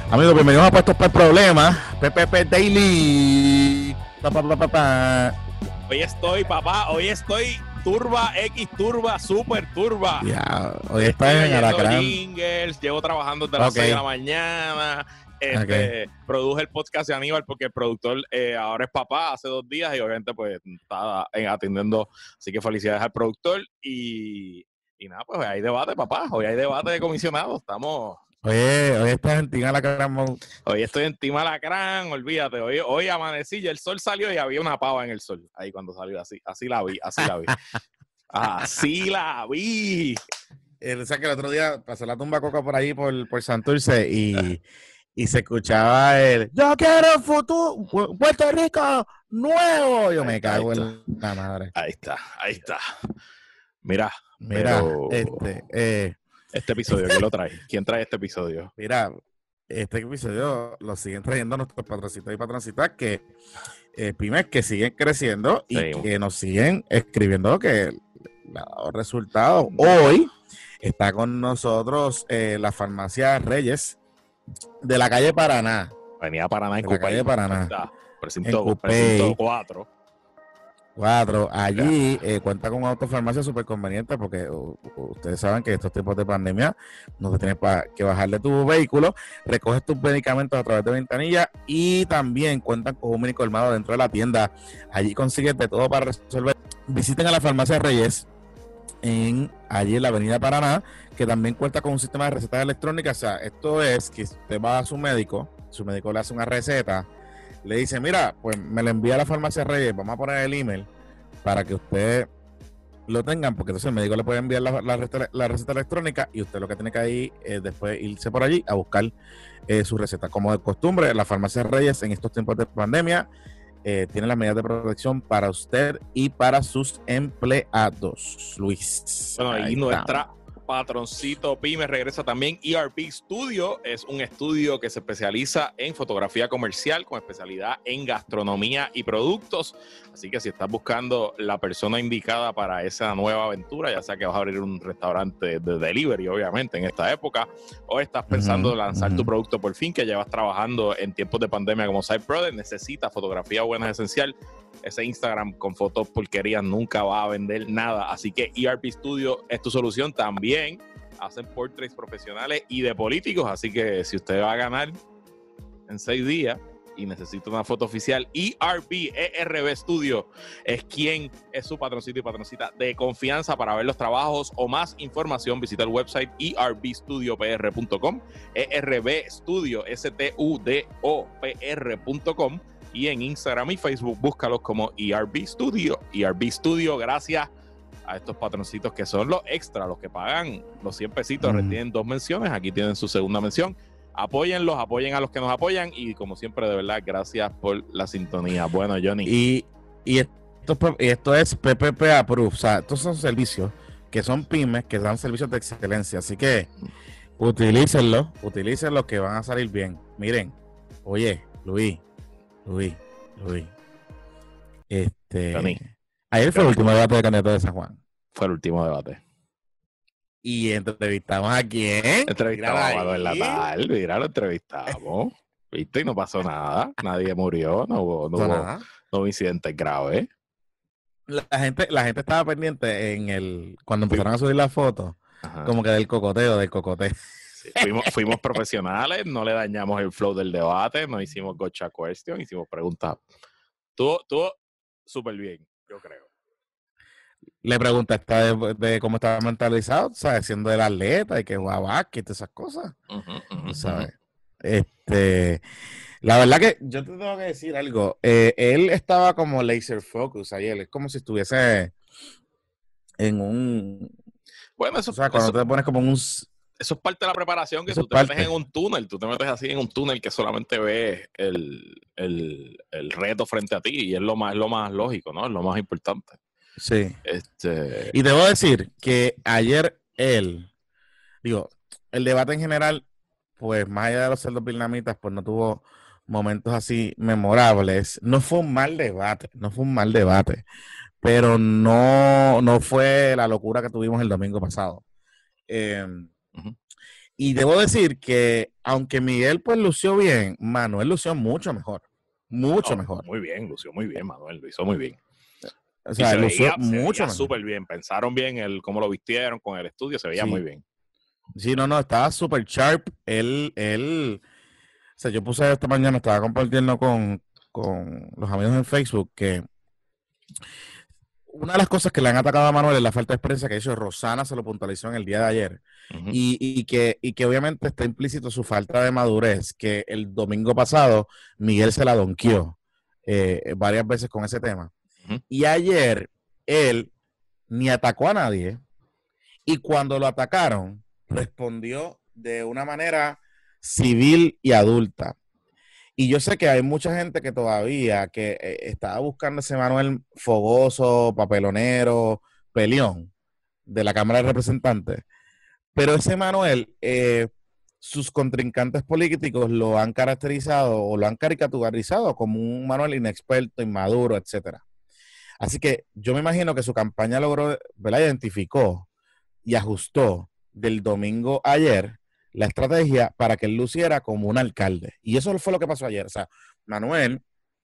Amigos, bienvenidos a Puestos para el Problema. PPP Daily. Pa, pa, pa, pa, pa. Hoy estoy turba, X turba, super turba. Ya, hoy Estoy estás en leyendo Aracrán. jingles, llevo trabajando desde las 6 de la mañana. Produje el podcast de Aníbal porque el productor ahora es papá hace 2 días y obviamente pues estaba atendiendo, así que felicidades al productor y nada, pues hoy hay debate, papá, hoy hay debate de comisionados, estamos... Hoy estás en Team Aracrán. Hoy estoy en Team Alacrán, olvídate, hoy amanecí y el sol salió y había una pava en el sol, ahí cuando salió, así la vi. Así la vi. O sea que el otro día pasó la tumba coca por ahí por Santurce y se escuchaba el "Yo quiero futuro, Puerto Rico nuevo". Yo me cago en la madre. Ahí está. Mira, pero este episodio, ¿quién lo trae? ¿Quién trae este episodio? Mira, este episodio lo siguen trayendo nuestros patroncitos y patroncitas que pymes que siguen creciendo y que nos siguen escribiendo que le ha dado resultados. Hoy está con nosotros la farmacia Reyes de la calle Paraná. Venía Paraná en la calle Paraná. Precinto 4. Allí cuenta con una autofarmacia súper conveniente porque ustedes saben que estos tiempos de pandemia no te tienes que bajar de tu vehículo, recoges tus medicamentos a través de ventanilla y también cuentan con un mini colmado dentro de la tienda. Allí consigues de todo para resolver. Visiten a la farmacia Reyes allí en la avenida Paraná, que también cuenta con un sistema de recetas electrónicas. O sea, esto es que usted va a su médico le hace una receta, le dice, mira, pues me la envía a la farmacia Reyes, vamos a poner el email para que usted lo tengan, porque entonces el médico le puede enviar la receta electrónica y usted lo que tiene que ir después irse por allí a buscar su receta. Como de costumbre, la farmacia Reyes en estos tiempos de pandemia tiene las medidas de protección para usted y para sus empleados. Luis. Bueno, y nuestra patroncito pyme regresa también. ERP Studio es un estudio que se especializa en fotografía comercial con especialidad en gastronomía y productos. Así que si estás buscando la persona indicada para esa nueva aventura, ya sea que vas a abrir un restaurante de delivery, obviamente, en esta época, o estás pensando en lanzar tu producto por fin, que llevas trabajando en tiempos de pandemia como Side Product, necesitas fotografía buena, es esencial. Ese Instagram con fotos porquerías nunca va a vender nada. Así que ERP Studio es tu solución. También hacen portraits profesionales y de políticos. Así que si usted va a ganar en 6 días y necesita una foto oficial, ERB Studio es quien es su patroncito y patroncita de confianza para ver los trabajos o más información. Visita el website erbstudiopr.com, erbstudio, studopr.com. Y en Instagram y Facebook búscalos como ERB Studio. ERB Studio, gracias a estos patroncitos que son los extra, los que pagan los 100 pesitos, retienen 2 menciones. Aquí tienen su segunda mención. Apóyenlos, apoyen a los que nos apoyan. Y como siempre, de verdad, gracias por la sintonía. Bueno, Johnny. Y esto es PPP Approved. O sea, estos son servicios que son pymes, que dan servicios de excelencia. Así que utilícenlos que van a salir bien. Miren, oye, Luis. Ayer fue el último debate de candidato de San Juan. Fue el último debate. Y entrevistamos a quién. Entrevistamos a Manuel Natal. Mira, lo entrevistamos. ¿Viste? Y no pasó nada. Nadie murió. No hubo incidentes graves. La gente estaba pendiente cuando empezaron a subir las fotos, como que del cocoteo. Sí, fuimos profesionales, no le dañamos el flow del debate, no hicimos gotcha question, hicimos preguntas. Estuvo súper bien, yo creo. Le preguntaste de cómo estaba mentalizado, ¿sabes? Siendo el atleta y que jugaba y todas esas cosas. ¿Sabes? La verdad que yo te tengo que decir algo. Él estaba como laser focus ayer. Es como si estuviese en un... Bueno, eso... O sea, cuando te pones como en un... Eso es parte de la preparación, que tú te metes en un túnel, tú te metes así en un túnel que solamente ves el reto frente a ti y es lo más lógico, ¿no? Es lo más importante. Sí. Y debo decir que ayer el debate en general, pues más allá de los cerdos vietnamitas, pues no tuvo momentos así memorables. No fue un mal debate, pero no fue la locura que tuvimos el domingo pasado. Y debo decir que, aunque Miguel pues lució bien, Manuel lució mucho mejor. Mucho mejor. Muy bien, lució muy bien, Manuel, lo hizo muy bien. O sea, lució mucho mejor. Súper bien. Pensaron bien cómo lo vistieron con el estudio, se veía muy bien. Sí, no, estaba súper sharp. O sea, yo puse esta mañana, estaba compartiendo con los amigos en Facebook que una de las cosas que le han atacado a Manuel es la falta de experiencia que hizo Rosana, se lo puntualizó en el día de ayer. Y que obviamente está implícito su falta de madurez, que el domingo pasado Miguel se la donqueó varias veces con ese tema. Y ayer él ni atacó a nadie, y cuando lo atacaron, respondió de una manera civil y adulta. Y yo sé que hay mucha gente que todavía estaba buscando ese Manuel fogoso, papelonero, peleón de la Cámara de Representantes. Pero ese Manuel, sus contrincantes políticos lo han caracterizado o lo han caricaturizado como un Manuel inexperto, inmaduro, etcétera. Así que yo me imagino que su campaña logró, ¿verdad? Identificó y ajustó del domingo a ayer la estrategia para que él luciera como un alcalde. Y eso fue lo que pasó ayer. O sea, Manuel,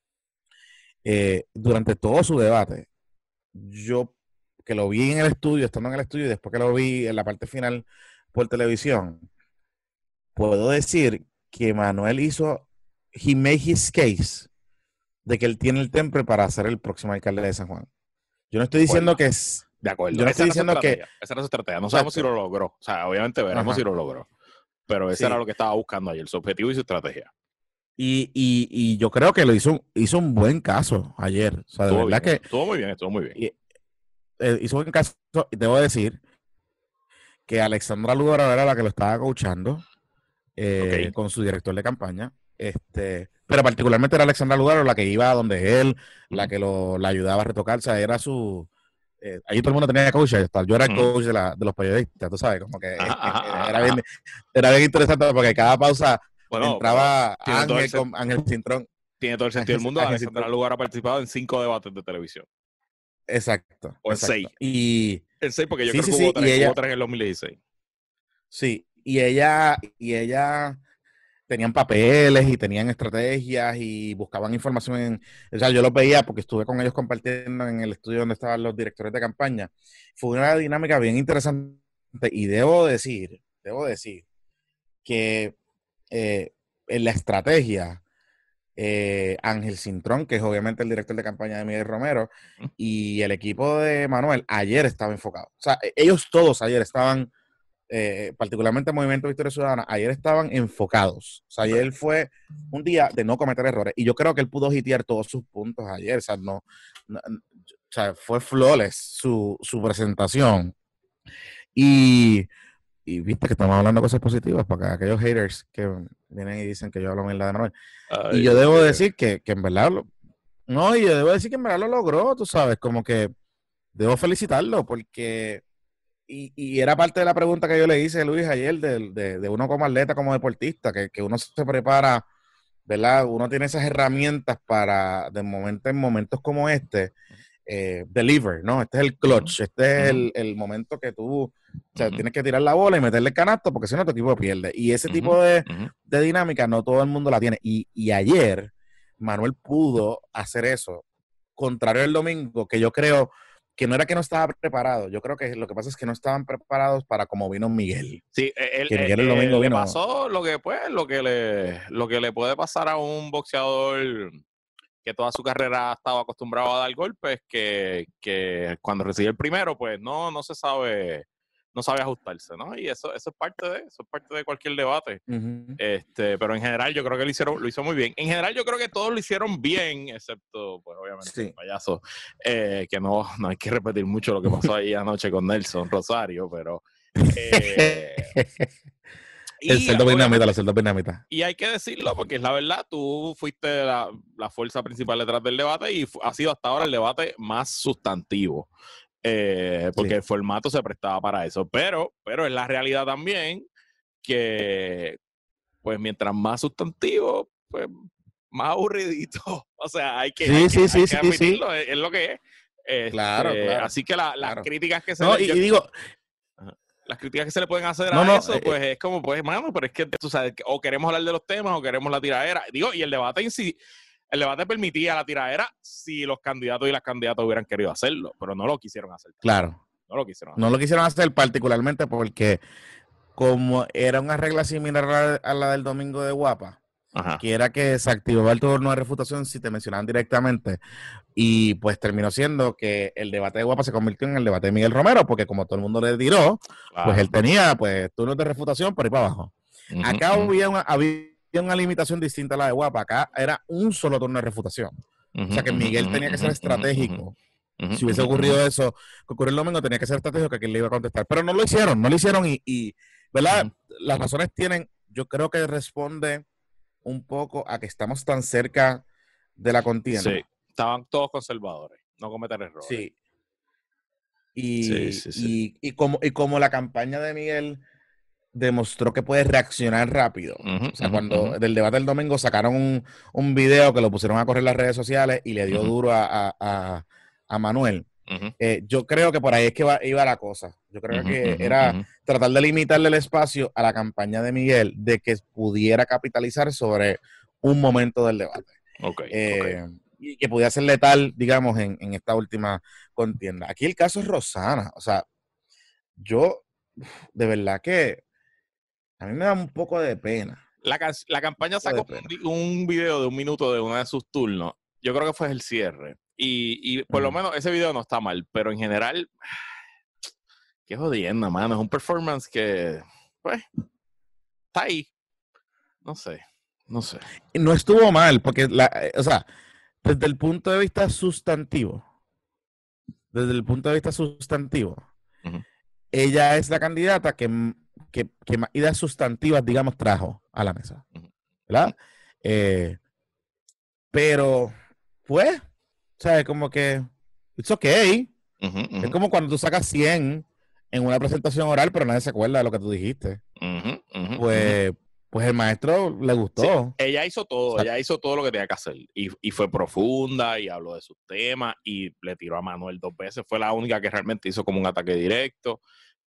durante todo su debate, yo que lo vi en el estudio, estando en el estudio, y después que lo vi en la parte final por televisión, puedo decir que Manuel he made his case de que él tiene el temple para ser el próximo alcalde de San Juan. Yo no estoy diciendo que es... De acuerdo. Yo no estoy diciendo que... Esa era su estrategia. No sabemos si lo logró. O sea, obviamente veremos si lo logró. Pero ese era lo que estaba buscando ayer, su objetivo y su estrategia. Y yo creo que lo hizo un buen caso ayer. O sea, de verdad que... Estuvo muy bien. Hizo un buen caso. Y debo decir que Alexandra Lugaro era la que lo estaba coachando con su director de campaña. Pero particularmente era Alexandra Lugaro la que iba donde él, la que la ayudaba a retocar. O sea, era su... ahí todo el mundo tenía coach. Yo era el coach de los periodistas, tú sabes, como que era bien interesante porque cada pausa entraba Ángel Cintrón. Tiene todo el sentido del mundo. Alexandra Lugaro ha participado en 5 debates de televisión. Exacto. O en 6. En 6 porque yo creo que hubo 3 en el 2016. Sí, y ella tenían papeles y tenían estrategias y buscaban información o sea, yo los veía porque estuve con ellos compartiendo en el estudio donde estaban los directores de campaña. Fue una dinámica bien interesante y debo decir que en la estrategia Ángel Cintrón, que es obviamente el director de campaña de Miguel Romero, y el equipo de Manuel ayer estaba enfocado. O sea, ellos todos ayer estaban particularmente el Movimiento Victoria Ciudadana, ayer estaban enfocados. O sea, ayer fue un día de no cometer errores. Y yo creo que él pudo hitear todos sus puntos ayer. O sea, o sea, fue flawless su presentación. Y viste que estamos hablando de cosas positivas para aquellos haters que vienen y dicen que yo hablo mierda de Manuel. Y yo debo decir que en verdad y yo debo decir que en verdad lo logró, tú sabes, como que debo felicitarlo porque... Y era parte de la pregunta que yo le hice a Luis ayer de uno como atleta, como deportista, que uno se prepara, ¿verdad? Uno tiene esas herramientas para, de momento en momentos como deliver, ¿no? Este es el clutch, este es el momento que tú, o sea, tienes que tirar la bola y meterle el canasto porque si no tu equipo pierde. Y ese tipo de dinámica no todo el mundo la tiene. Y ayer Manuel pudo hacer eso, contrario al domingo, que yo creo... que no era que no estaba preparado, yo creo que lo que pasa es que no estaban preparados para como vino Miguel. Sí, Miguel el domingo le vino. pasó lo que le puede pasar a un boxeador que toda su carrera ha estado acostumbrado a dar golpes, que cuando recibe el primero, pues no sabe ajustarse, ¿no? Y eso es parte de cualquier debate. Pero en general yo creo que lo hizo muy bien. En general yo creo que todos lo hicieron bien, excepto, pues obviamente, el payaso, que no hay que repetir mucho lo que pasó ahí anoche con Nelson Rosario, pero... el cerdo vietnamita. Y hay que decirlo, porque es la verdad, tú fuiste la fuerza principal detrás del debate y ha sido hasta ahora el debate más sustantivo. Porque el formato se prestaba para eso, pero es la realidad también que pues mientras más sustantivo, pues más aburridito, o sea, hay que admitirlo, es lo que es. Claro. Así que las críticas que se y digo, las críticas que se le pueden hacer No, a no, eso, pues es como, pues, mano, pero es que tú sabes, o queremos hablar de los temas o queremos la tiradera. Digo, y el debate en sí, el debate permitía la tiradera si los candidatos y las candidatas hubieran querido hacerlo, pero no lo quisieron hacer. claro. No lo quisieron hacer. No lo quisieron hacer particularmente porque como era una regla similar a la del domingo de Guapa, Ajá. que era que se activaba el turno de refutación si te mencionaban directamente, y pues terminó siendo que el debate de Guapa se convirtió en el debate de Miguel Romero, porque como todo el mundo le tiró, Claro. pues él tenía pues turnos de refutación por ahí para abajo. Acá había una limitación distinta a la de Guapa, acá era un solo turno de refutación. O sea que Miguel tenía que ser estratégico. Si hubiese ocurrido eso, que ocurrió el domingo, tenía que ser estratégico que quien le iba a contestar. Pero no lo hicieron y ¿verdad? Las razones tienen, yo creo que responde un poco a que estamos tan cerca de la contienda. Sí, estaban todos conservadores, no cometer errores. Sí. Y como la campaña de Miguel demostró que puede reaccionar rápido. O sea, cuando del debate del domingo sacaron un video que lo pusieron a correr en las redes sociales y le dio duro a Manuel. Yo creo que por ahí es que iba la cosa. Yo creo que era tratar de limitarle el espacio a la campaña de Miguel de que pudiera capitalizar sobre un momento del debate. Y que pudiera ser letal, digamos, en esta última contienda. Aquí el caso es Rosana. O sea, yo, de verdad que a mí me da un poco de pena. La campaña sacó un video de 1 minuto de uno de sus turnos. Yo creo que fue el cierre. Y por lo menos ese video no está mal, pero en general, qué jodienda, mano. Es un performance que, pues, está ahí. No sé. No estuvo mal, porque, o sea, desde el punto de vista sustantivo, ella es la candidata que más ideas sustantivas, digamos, trajo a la mesa, ¿verdad? Pero, pues, ¿sabes? Como que, it's okay. Es como cuando tú sacas 100 en una presentación oral, pero nadie se acuerda de lo que tú dijiste. Pues el maestro le gustó. Sí, ella hizo todo, ella hizo todo lo que tenía que hacer. Y fue profunda y habló de sus temas y le tiró a Manuel 2 veces. Fue la única que realmente hizo como un ataque directo.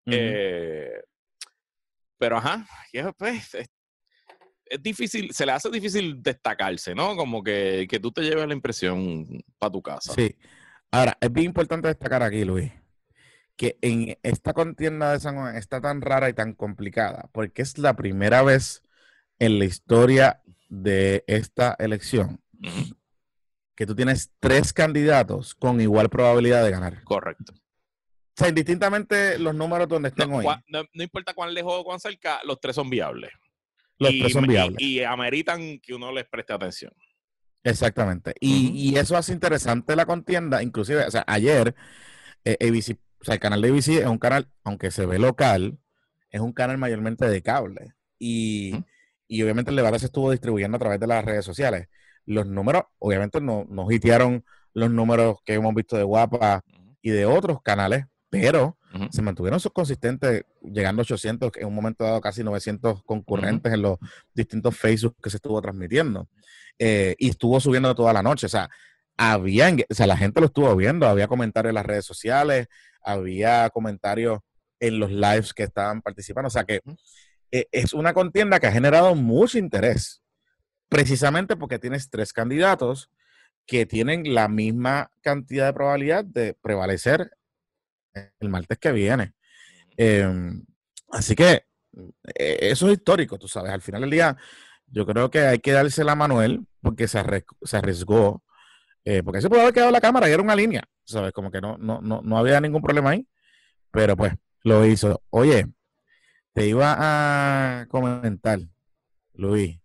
Pero ajá, pues, es difícil, se le hace difícil destacarse, ¿no? Como que tú te lleves la impresión para tu casa. Sí. Ahora, es bien importante destacar aquí, Luis, que en esta contienda de San Juan está tan rara y tan complicada, porque es la primera vez en la historia de esta elección que tú tienes 3 candidatos con igual probabilidad de ganar. Correcto. O sea, indistintamente los números donde estén hoy. No importa cuán lejos o cuán cerca, los 3 son viables. Los 3 son viables. Y ameritan que uno les preste atención. Exactamente. Y eso hace interesante la contienda. Inclusive, o sea, ayer ABC, o sea, el canal de ABC es un canal, aunque se ve local, es un canal mayormente de cable. Y obviamente el debate se estuvo distribuyendo a través de las redes sociales. Los números, obviamente, no hitearon los números que hemos visto de Guapa y de otros canales, pero se mantuvieron consistentes, llegando a 800, en un momento dado casi 900 concurrentes en los distintos Facebook que se estuvo transmitiendo. Y estuvo subiendo toda la noche. O sea, la gente lo estuvo viendo, había comentarios en las redes sociales, había comentarios en los lives que estaban participando. O sea que es una contienda que ha generado mucho interés, precisamente porque tienes 3 candidatos que tienen la misma cantidad de probabilidad de prevalecer el martes que viene. Así que eso es histórico, tú sabes. Al final del día, yo creo que hay que dársela a Manuel porque se arriesgó. Porque se pudo haber quedado la cámara y era una línea, ¿sabes? Como que no había ningún problema ahí. Pero pues, lo hizo. Oye, te iba a comentar, Luis,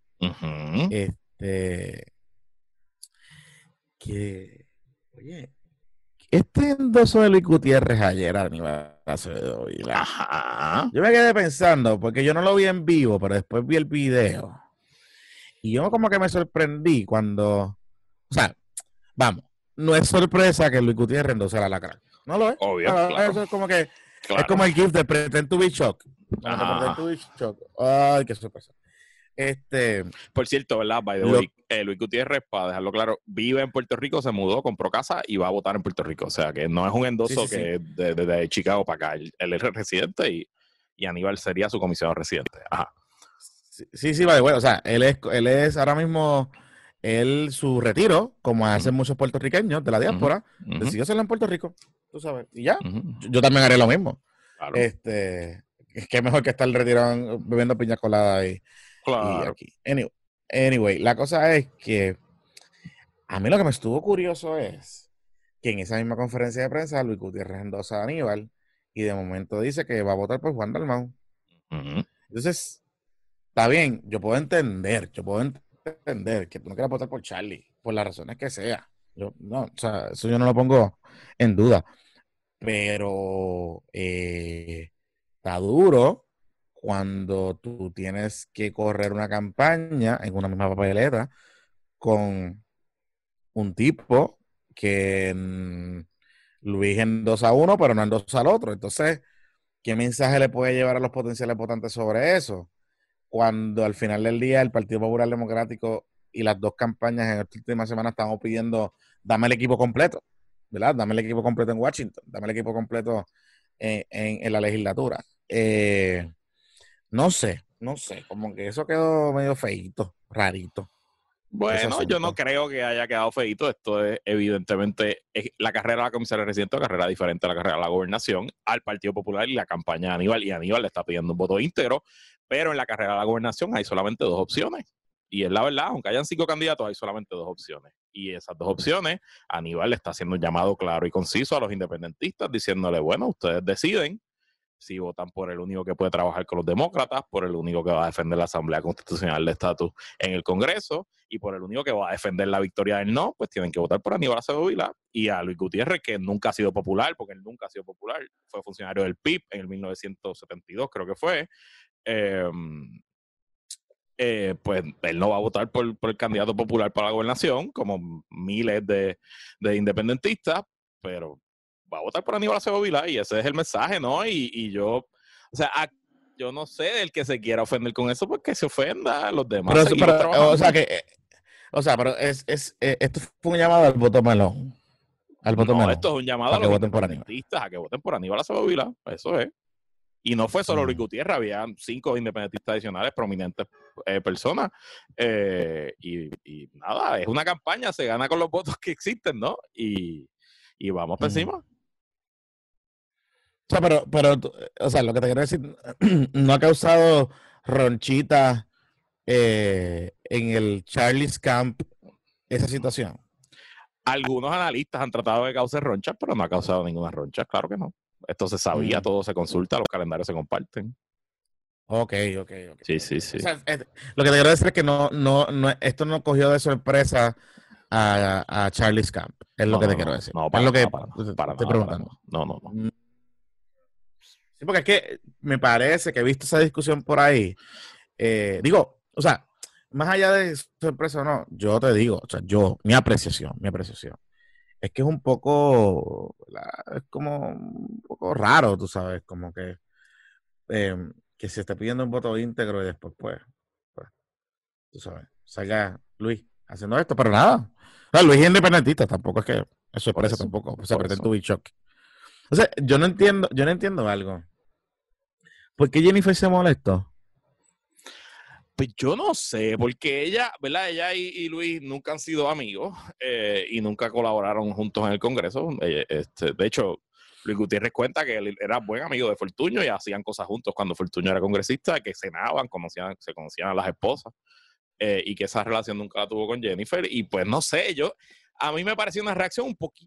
que, oye, este endoso de Luis Gutiérrez ayer a Aníbal Acevedo Vila. Yo me quedé pensando, porque yo no lo vi en vivo, pero después vi el video. Y yo como que me sorprendí cuando, o sea, vamos, no es sorpresa que Luis Gutiérrez endose al Alacrán. No lo es. Obvio, claro. Eso es como que, es como el gift de Pretend to be shocked. Pretend to be shocked. Ay, qué sorpresa. Por cierto, ¿verdad? By the way, Luis Gutiérrez, para dejarlo claro, vive en Puerto Rico, se mudó, compró casa y va a votar en Puerto Rico. O sea, que no es un endoso que desde Chicago para acá. Él es residente y Aníbal sería su comisionado residente. Ajá. Sí, vale, bueno, o sea, él es ahora mismo, su retiro, como hacen muchos puertorriqueños de la diáspora, decidió hacerlo en Puerto Rico, tú sabes, y ya, yo también haré lo mismo. Claro. Es que mejor que estar retirado bebiendo piña colada y Claro. aquí. Anyway, la cosa es que a mí lo que me estuvo curioso es que en esa misma conferencia de prensa Luis Gutiérrez endosa a Aníbal y de momento dice que va a votar por Juan Dalmau. Entonces, está bien, yo puedo entender que tú no quieras votar por Charlie, por las razones que sea. Yo, no, o sea, eso yo no lo pongo en duda. Pero está duro cuando tú tienes que correr una campaña en una misma papeleta con un tipo que Luis endosa a uno, pero no endosa al otro. Entonces, ¿qué mensaje le puede llevar a los potenciales votantes sobre eso? Cuando al final del día el Partido Popular Democrático y las dos campañas en esta última semana estamos pidiendo, dame el equipo completo, ¿verdad? Dame el equipo completo en Washington, dame el equipo completo en la legislatura. No sé, como que eso quedó medio feíto, rarito. Bueno, yo no creo que haya quedado feito. Esto es evidentemente la carrera de la comisaria residente, una carrera diferente a la carrera de la gobernación, al Partido Popular y la campaña de Aníbal. Y Aníbal le está pidiendo un voto íntegro, pero en la carrera de la gobernación hay solamente dos opciones. Y es la verdad, aunque hayan 5 candidatos, hay solamente dos opciones. Y esas dos opciones, Aníbal le está haciendo un llamado claro y conciso a los independentistas, diciéndole, bueno, ustedes deciden si votan por el único que puede trabajar con los demócratas, por el único que va a defender la Asamblea Constitucional de Estatus en el Congreso y por el único que va a defender la victoria del no, pues tienen que votar por Aníbal Acevedo Vilá y a Luis Gutiérrez, que nunca ha sido popular, porque él nunca ha sido popular, fue funcionario del PIB en el 1972, creo que fue. Pues él no va a votar por el candidato popular para la gobernación, como miles de independentistas, pero va a votar por Aníbal Acevedo Vilá y ese es el mensaje, ¿no? Y yo, o sea, yo no sé, el que se quiera ofender con eso, pues que se ofenda, los demás Pero, seguimos trabajando. pero esto fue un llamado al voto melón. Al voto No, melón. esto es un llamado a Para que los voten por Aníbal. independentistas a que voten por Aníbal Acevedo Vilá, eso es. Y no fue solo Luis Gutiérrez, había 5 independentistas adicionales, prominentes personas. Y nada, es una campaña, se gana con los votos que existen, ¿no? Y vamos por encima. O sea, o sea, lo que te quiero decir, no ha causado ronchita en el Charlie's Camp esa situación. Algunos analistas han tratado de causar ronchas, pero no ha causado ninguna roncha, claro que no. Esto se sabía, todo se consulta, los calendarios se comparten. Ok. Sí. O sea, lo que te quiero decir es que esto no cogió de sorpresa a Charlie's Camp. Es lo que te quiero decir. No, es lo que para estoy nada, preguntando. No. Sí, porque es que me parece que he visto esa discusión por ahí. Digo, o sea, más allá de sorpresa o no, yo te digo, o sea, mi apreciación, es que es un poco, es como un poco raro, tú sabes, como que se esté pidiendo un voto íntegro y después, pues, tú sabes, salga Luis haciendo esto, pero nada. No, Luis es independentista, tampoco es que es sorpresa tampoco, se pretende tu shock. O sea, yo no entiendo algo. ¿Por qué Jennifer se molestó? Pues yo no sé, porque ella, ¿verdad? Ella y Luis nunca han sido amigos y nunca colaboraron juntos en el Congreso. De hecho, Luis Gutiérrez cuenta que él era buen amigo de Fortuño y hacían cosas juntos cuando Fortuño era congresista, que cenaban, se conocían a las esposas y que esa relación nunca la tuvo con Jennifer. Y pues no sé, a mí me pareció una reacción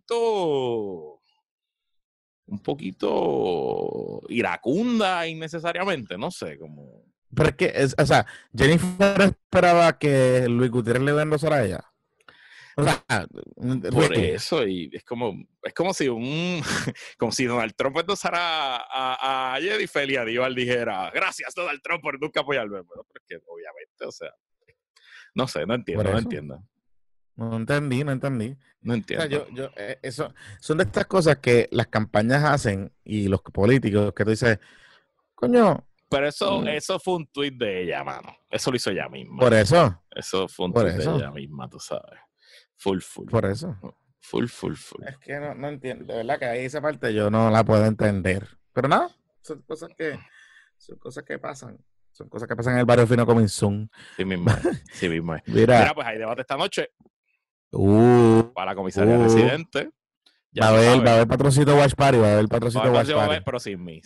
un poquito iracunda innecesariamente, no sé, como... Pero es que, o sea, Jennifer esperaba que Luis Gutiérrez le endosara a ella. O sea, por eso, y es como si como si Donald Trump endosara a Jennifer y Aníbal dijera, gracias Donald Trump por nunca apoyarme. Bueno, pero es que obviamente, o sea, no sé, no entiendo. No entendí. No O sea, entiendo. eso son de estas cosas que las campañas hacen y los políticos que tú dices, coño. Pero eso fue un tuit de ella, mano. Eso lo hizo ella misma. Por eso. Eso fue un tuit de ella misma, tú sabes. Full. Por eso. Full. Es que no entiendo. De verdad que ahí esa parte yo no la puedo entender. Pero nada, son cosas que Son cosas que pasan. Son cosas que pasan en el barrio fino como Zoom. Sí mismo es. Sí mismo es. Mira, Mira, pues hay debate esta noche para la comisaría residente. Ya tú sabes. va a haber patroncito Watch Party, va a haber patroncito Watch Party. Pero sin mí.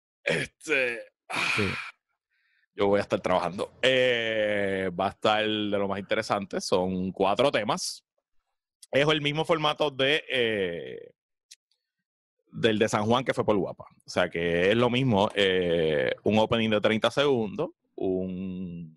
Sí. Yo voy a estar trabajando. Va a estar de lo más interesante. Son 4 temas. Es el mismo formato del de San Juan que fue por Guapa. O sea que es lo mismo. Un opening de 30 segundos. Un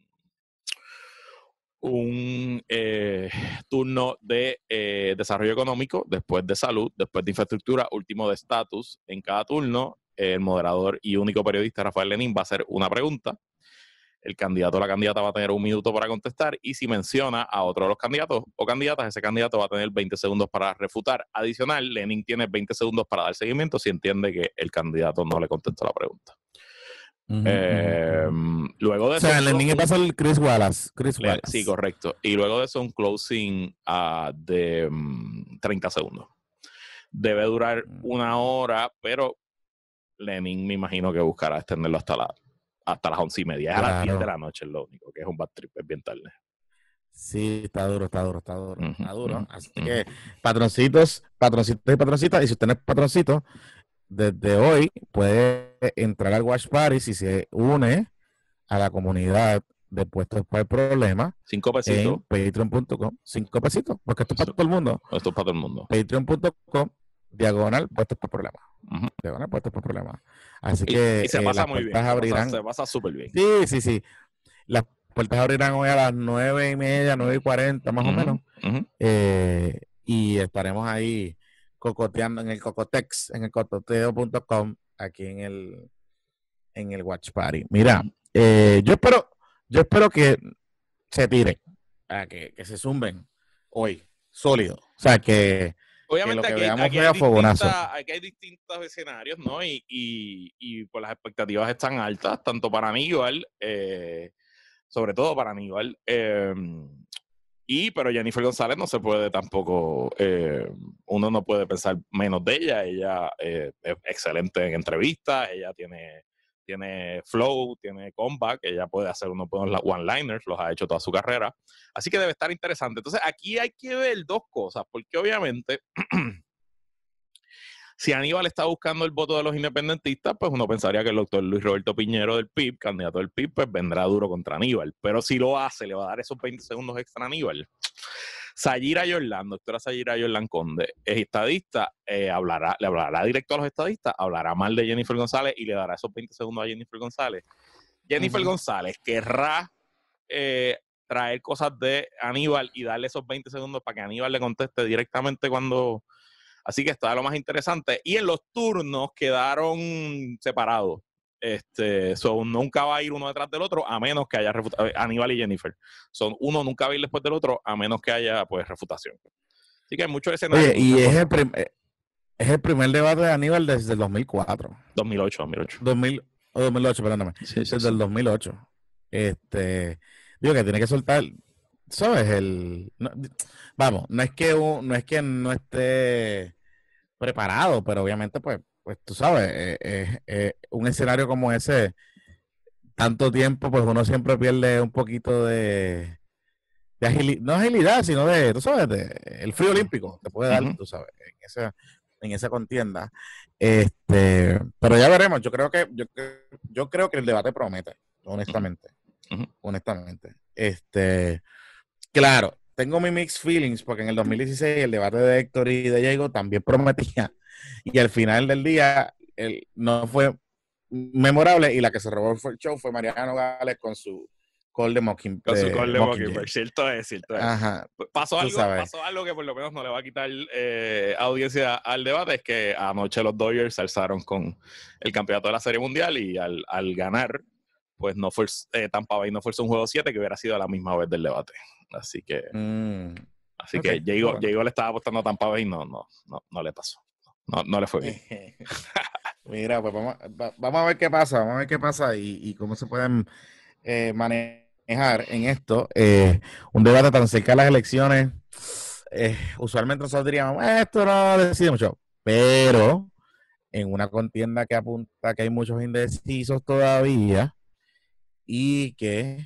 turno de desarrollo económico, después de salud, después de infraestructura, último de estatus. En cada turno, el moderador y único periodista Rafael Lenín va a hacer una pregunta. El candidato o la candidata va a tener 1 minuto para contestar y si menciona a otro de los candidatos o candidatas, ese candidato va a tener 20 segundos para refutar. Adicional, Lenin tiene 20 segundos para dar seguimiento si entiende que el candidato no le contestó la pregunta. Luego de eso, o sea, Lenin pasa el Chris Wallace. Sí, correcto. Y luego de eso un closing de 30 segundos. Debe durar 1 hora, pero Lenin me imagino que buscará extenderlo hasta las 11:30. Es a las 10 de la noche, es lo único, que es un bad trip, es bien tarde. Sí, está duro. Así que patroncitos y patroncitas, y si usted no es patroncito, desde hoy puede entrar al Watch Party si se une a la comunidad de Puestos para el Problema. 5 pesitos. En patreon.com. 5 pesitos, porque esto es para todo el mundo. Esto es para todo el mundo. Patreon.com, diagonal, Puestos para el Problema. Diagonal, Puestos para el Problema. Así que y se pasa muy bien. Abrirán, se pasa súper bien. Sí. Las puertas abrirán hoy a las 9:30, 9:40 más o menos. Y estaremos ahí cocoteando en el Cocotex, en el cocoteo.com, aquí en el Watch Party. Mira, yo espero que se tiren, que se zumben hoy, sólido. O sea, que obviamente que lo que aquí hay distintos escenarios, ¿no? Y pues las expectativas están altas, tanto para Aníbal, sobre todo para Aníbal, pero Jennifer González no se puede tampoco, uno no puede pensar menos de ella. Ella es excelente en entrevistas, ella tiene flow, tiene comeback, ella puede hacer unos buenos one-liners, los ha hecho toda su carrera. Así que debe estar interesante. Entonces, aquí hay que ver 2 cosas, porque obviamente, si Aníbal está buscando el voto de los independentistas, pues uno pensaría que el doctor Luis Roberto Piñero del PIB, candidato del PIB, pues vendrá duro contra Aníbal. Pero si lo hace, le va a dar esos 20 segundos extra a Aníbal. Sayira Yorlán, doctora Sayira Yorlán Conde, es estadista, le hablará directo a los estadistas, hablará mal de Jennifer González y le dará esos 20 segundos a Jennifer González. Jennifer González querrá traer cosas de Aníbal y darle esos 20 segundos para que Aníbal le conteste directamente cuando... Así que está lo más interesante. Y en los turnos quedaron separados. Nunca va a ir uno detrás del otro a menos que haya Aníbal y Jennifer. Uno nunca va a ir después del otro a menos que haya pues refutación. Así que hay muchos escenarios. Oye, y es el primer debate de Aníbal desde el 2004. 2008. 2008, perdóname. Desde el 2008. Digo que tiene que soltar, ¿sabes? No es que no esté preparado, pero obviamente pues tú sabes, un escenario como ese, tanto tiempo, pues uno siempre pierde un poquito de agilidad, no agilidad, sino tú sabes, el frío olímpico te puede dar, tú sabes, en esa contienda. Pero ya veremos. Yo creo que el debate promete, honestamente. Honestamente. Claro, tengo mis mixed feelings porque en el 2016 el debate de Héctor y de Diego también prometía y al final del día no fue memorable y la que se robó el show fue Mariano Gales con su Call de Mockingbird. Con su Call de Mockingbird, cierto es. Ajá. Pasó algo que por lo menos no le va a quitar audiencia al debate, es que anoche los Dodgers se alzaron con el campeonato de la Serie Mundial y al ganar, pues no fue Tampa Bay no fuerza un juego 7 que hubiera sido a la misma vez del debate. Así que que Diego le estaba apostando a Tampa Bay y no le pasó. No le fue bien. Mira, pues vamos a ver qué pasa, y cómo se pueden manejar en esto. Un debate tan cerca de las elecciones, usualmente nosotros diríamos, esto no decide mucho, pero en una contienda que apunta que hay muchos indecisos todavía y que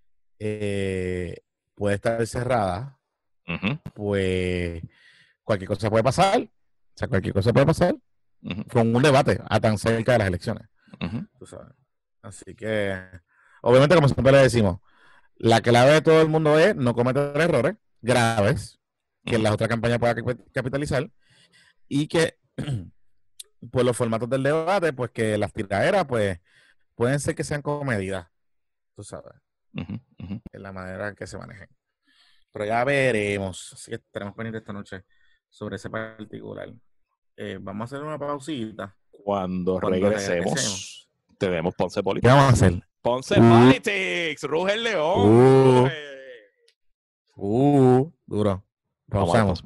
puede estar cerrada, pues cualquier cosa puede pasar. O sea, cualquier cosa puede pasar con un debate a tan cerca de las elecciones. Tú sabes. Así que, obviamente, como siempre le decimos, la clave de todo el mundo es no cometer errores graves que en las otras campañas pueda capitalizar y que pues los formatos del debate, pues que las tiraderas, pues pueden ser que sean comedidas, tú sabes, en la manera en que se manejen. Pero ya veremos. Así que tenemos pendiente esta noche sobre ese particular. Vamos a hacer una pausita. Cuando regresemos, tenemos Ponce Politics. ¿Qué vamos a hacer? Ponce Politics, ruge el león. Duro. Pausamos.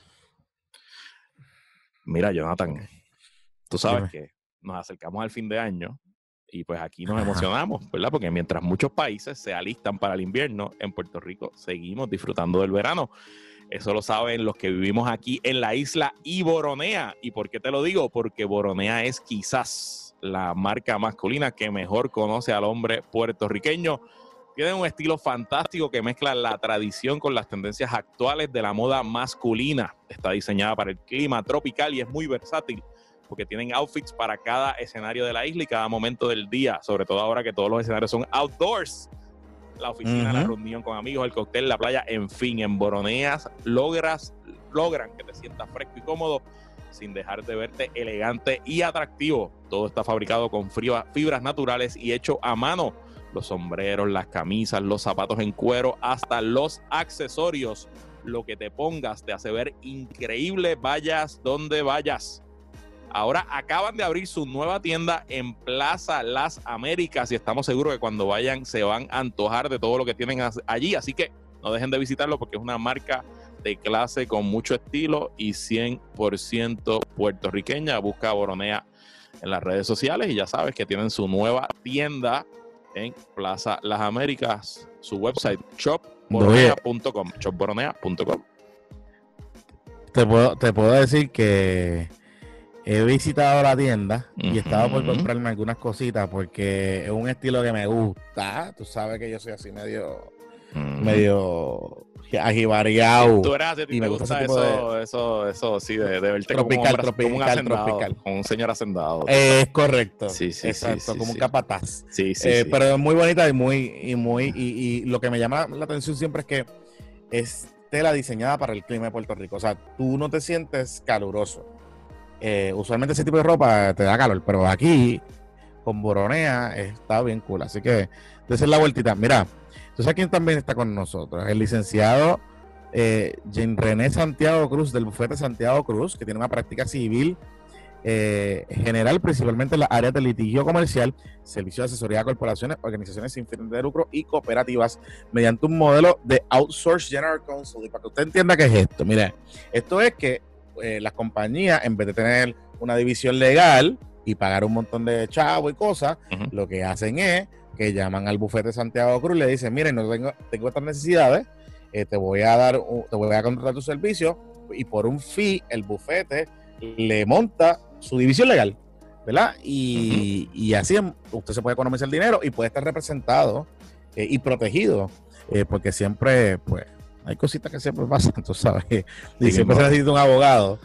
Mira, Jonathan, tú sabes que nos acercamos al fin de año y pues aquí nos emocionamos, ¿verdad? Porque mientras muchos países se alistan para el invierno, en Puerto Rico seguimos disfrutando del verano. Eso lo saben los que vivimos aquí en la isla y Boronea. ¿Y por qué te lo digo? Porque Boronea es quizás la marca masculina que mejor conoce al hombre puertorriqueño. Tienen un estilo fantástico que mezcla la tradición con las tendencias actuales de la moda masculina. Está diseñada para el clima tropical y es muy versátil porque tienen outfits para cada escenario de la isla y cada momento del día, sobre todo ahora que todos los escenarios son outdoors. La oficina, la reunión con amigos, el cóctel, la playa, en fin, en Boroneas logran que te sientas fresco y cómodo sin dejar de verte elegante y atractivo. Todo está fabricado con fibras naturales y hecho a mano. Los sombreros, las camisas, los zapatos en cuero, hasta los accesorios. Lo que te pongas te hace ver increíble, vayas donde vayas. Ahora acaban de abrir su nueva tienda en Plaza Las Américas y estamos seguros que cuando vayan se van a antojar de todo lo que tienen allí. Así que no dejen de visitarlo porque es una marca de clase con mucho estilo y 100% puertorriqueña. Busca Boronea en las redes sociales y ya sabes que tienen su nueva tienda en Plaza Las Américas. Su website, shopboronea.com. shopboronea.com. Te puedo decir que he visitado la tienda y he estado por comprarme algunas cositas porque es un estilo que me gusta. Tú sabes que yo soy así medio ajibareado. Tú eras así, y me gusta eso sí, de verte tropical, como un hacendado, tropical. Como un señor hacendado. Es correcto. Sí, exacto, como un capataz. Sí. Pero es muy bonita y lo que me llama la atención siempre es que es tela diseñada para el clima de Puerto Rico. O sea, tú no te sientes caluroso. Usualmente ese tipo de ropa te da calor, pero aquí con Boronea está bien cool, así que esa es la vueltita. Mira, tú sabes quién también está con nosotros, el licenciado Jean René Santiago Cruz del bufete Santiago Cruz, que tiene una práctica civil general, principalmente en las áreas de litigio comercial, servicio de asesoría a corporaciones, organizaciones sin fines de lucro y cooperativas mediante un modelo de Outsourced General Counsel. Y para que usted entienda qué es esto, mire, esto es que las compañías, en vez de tener una división legal y pagar un montón de chavo y cosas, lo que hacen es que llaman al bufete Santiago Cruz y le dicen, miren, no tengo estas necesidades, te voy a contratar tu servicio y por un fee el bufete le monta su división legal, ¿verdad? Y así usted se puede economizar el dinero y puede estar representado y protegido, porque siempre, pues, hay cositas que siempre pasan, tú sabes, y siempre se necesita un abogado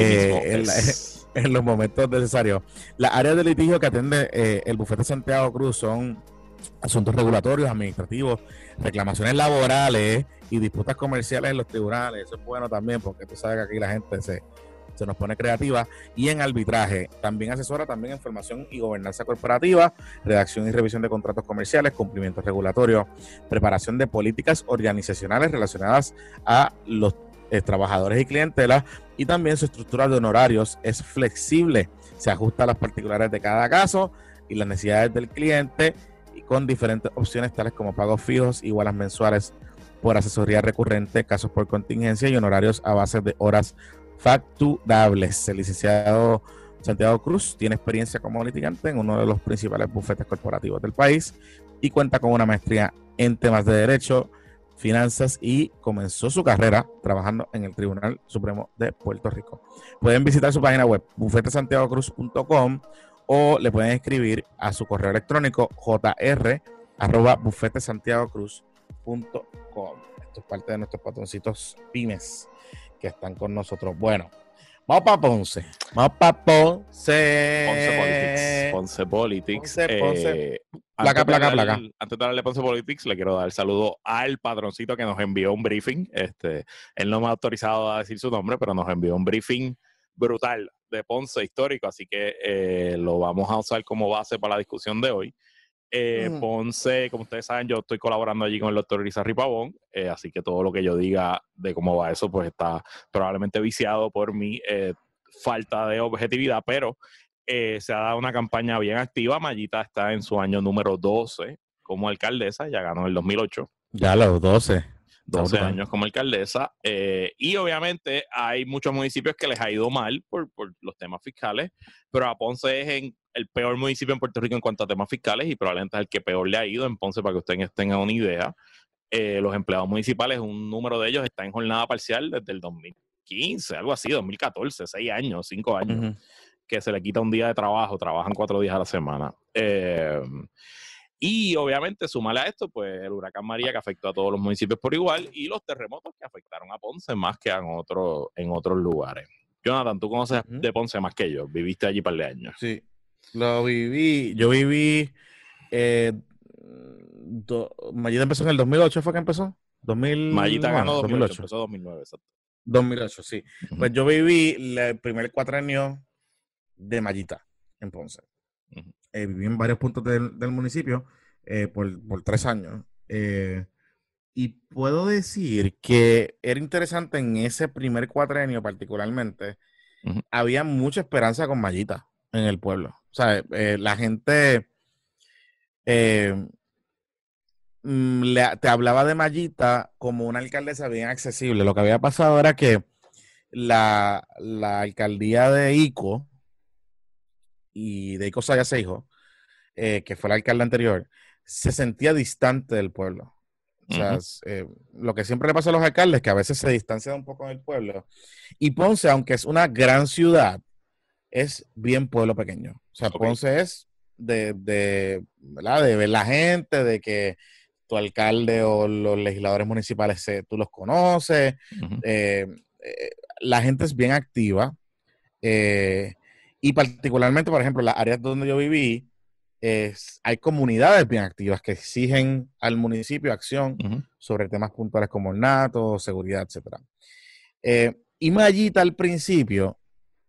en los momentos necesarios. Las áreas de litigio que atiende el bufete Santiago Cruz son asuntos regulatorios, administrativos, reclamaciones laborales y disputas comerciales en los tribunales. Eso es bueno también porque tú sabes que aquí la gente se nos pone creativa, y en arbitraje. También asesora también en formación y gobernanza corporativa, redacción y revisión de contratos comerciales, cumplimientos regulatorios, preparación de políticas organizacionales relacionadas a los trabajadores y clientela, y también su estructura de honorarios es flexible, se ajusta a las particulares de cada caso y las necesidades del cliente, y con diferentes opciones tales como pagos fijos, igualas mensuales por asesoría recurrente, casos por contingencia y honorarios a base de horas facturables. El licenciado Santiago Cruz tiene experiencia como litigante en uno de los principales bufetes corporativos del país y cuenta con una maestría en temas de derecho, finanzas y comenzó su carrera trabajando en el Tribunal Supremo de Puerto Rico. Pueden visitar su página web bufetesantiagocruz.com o le pueden escribir a su correo electrónico jr@bufetesantiagocruz.com. Esto es parte de nuestros patroncitos pymes que están con nosotros. Bueno, vamos para Ponce. Vamos para Ponce. Ponce Politics. Ponce. Placa. Antes de darle Ponce Politics, le quiero dar saludo al patroncito que nos envió un briefing. Él no me ha autorizado a decir su nombre, pero nos envió un briefing brutal de Ponce histórico, así que lo vamos a usar como base para la discusión de hoy. Ponce, como ustedes saben, yo estoy colaborando allí con el doctor Irizarry Pavón, así que todo lo que yo diga de cómo va eso, pues está probablemente viciado por mi falta de objetividad, pero se ha dado una campaña bien activa. Mayita está en su año número 12 como alcaldesa, ya ganó en el 2008. Ya los 12 años como alcaldesa, y obviamente hay muchos municipios que les ha ido mal por los temas fiscales, pero a Ponce es el peor municipio en Puerto Rico en cuanto a temas fiscales y probablemente es el que peor le ha ido en Ponce, para que ustedes tengan una idea. Los empleados municipales, un número de ellos está en jornada parcial desde el 2015, algo así, 2014, 6 años, 5 años, que se le quita un día de trabajo, trabajan 4 días a la semana. Y obviamente, sumarle a esto, pues el huracán María, que afectó a todos los municipios por igual, y los terremotos que afectaron a Ponce más que en otros lugares. Jonathan, tú conoces de Ponce más que yo, viviste allí un par de años. Sí, lo viví. Yo viví. Mayita empezó en el 2008, ¿fue que empezó? Mayita ganó 2008, empezó 2009, exacto. 2008, sí. Pues yo viví el primer cuatrenio de Mayita en Ponce. Viví en varios puntos del municipio por 3 años. Y puedo decir que era interesante en ese primer cuatrenio particularmente. Había mucha esperanza con Mayita en el pueblo. O sea, la gente te hablaba de Mayita como una alcaldesa bien accesible. Lo que había pasado era que la alcaldía de Ico y de Ico Sayas-Seijo, que fue el alcalde anterior, se sentía distante del pueblo. O sea, lo que siempre le pasa a los alcaldes es que a veces se distancian un poco del pueblo. Y Ponce, aunque es una gran ciudad, es bien pueblo pequeño. O sea, Ponce es ¿verdad? De ver la gente, de que tu alcalde o los legisladores municipales tú los conoces. La gente es bien activa. Y particularmente, por ejemplo, las áreas donde yo viví, hay comunidades bien activas que exigen al municipio acción sobre temas puntuales como ornato, seguridad, etcétera. Y Mayita al principio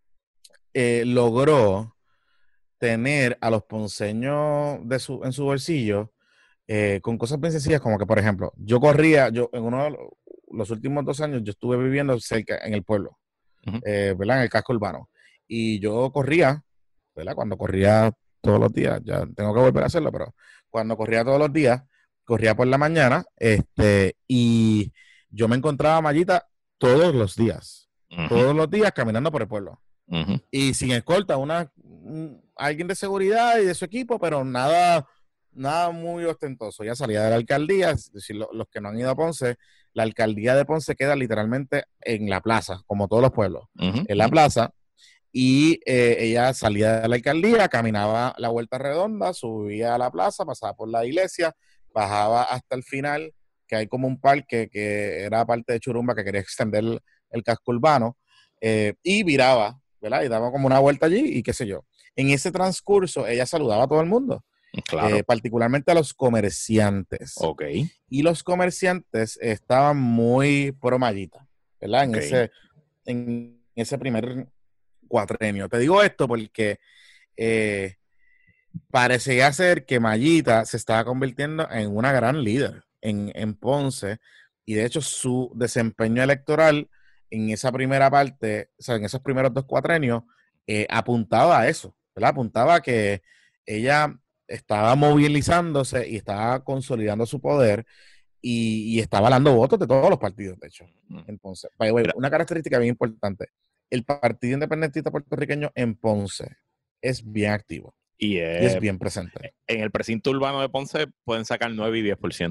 logró tener a los ponceños en su bolsillo con cosas bien sencillas, como que, por ejemplo, yo en uno de los últimos 2 años, yo estuve viviendo cerca, en el pueblo, ¿verdad? En el casco urbano. Y yo corría, ¿verdad? Cuando corría todos los días, ya tengo que volver a hacerlo, pero cuando corría todos los días, corría por la mañana, y yo me encontraba a Mayita todos los días caminando por el pueblo. Y sin escolta, alguien de seguridad y de su equipo, pero nada muy ostentoso. Ya salía de la alcaldía, es decir, los que no han ido a Ponce, la alcaldía de Ponce queda literalmente en la plaza, como todos los pueblos, en la plaza. Y ella salía de la alcaldía, caminaba la vuelta redonda, subía a la plaza, pasaba por la iglesia, bajaba hasta el final, que hay como un parque que era parte de Churumba, que quería extender el casco urbano, y viraba, ¿verdad? Y daba como una vuelta allí y qué sé yo. En ese transcurso, ella saludaba a todo el mundo, particularmente a los comerciantes. Y los comerciantes estaban muy pro Mayita, ¿verdad? En ese primer cuatrenio. Te digo esto porque parecía ser que Mayita se estaba convirtiendo en una gran líder en Ponce, y de hecho su desempeño electoral en esa primera parte, o sea, en esos primeros 2 cuatrenios, apuntaba a eso, ¿verdad? Apuntaba a que ella estaba movilizándose y estaba consolidando su poder y estaba dando votos de todos los partidos, de hecho. Entonces, una característica bien importante: el Partido Independentista Puertorriqueño en Ponce es bien activo y es bien presente. En el precinto urbano de Ponce pueden sacar 9 y 10%.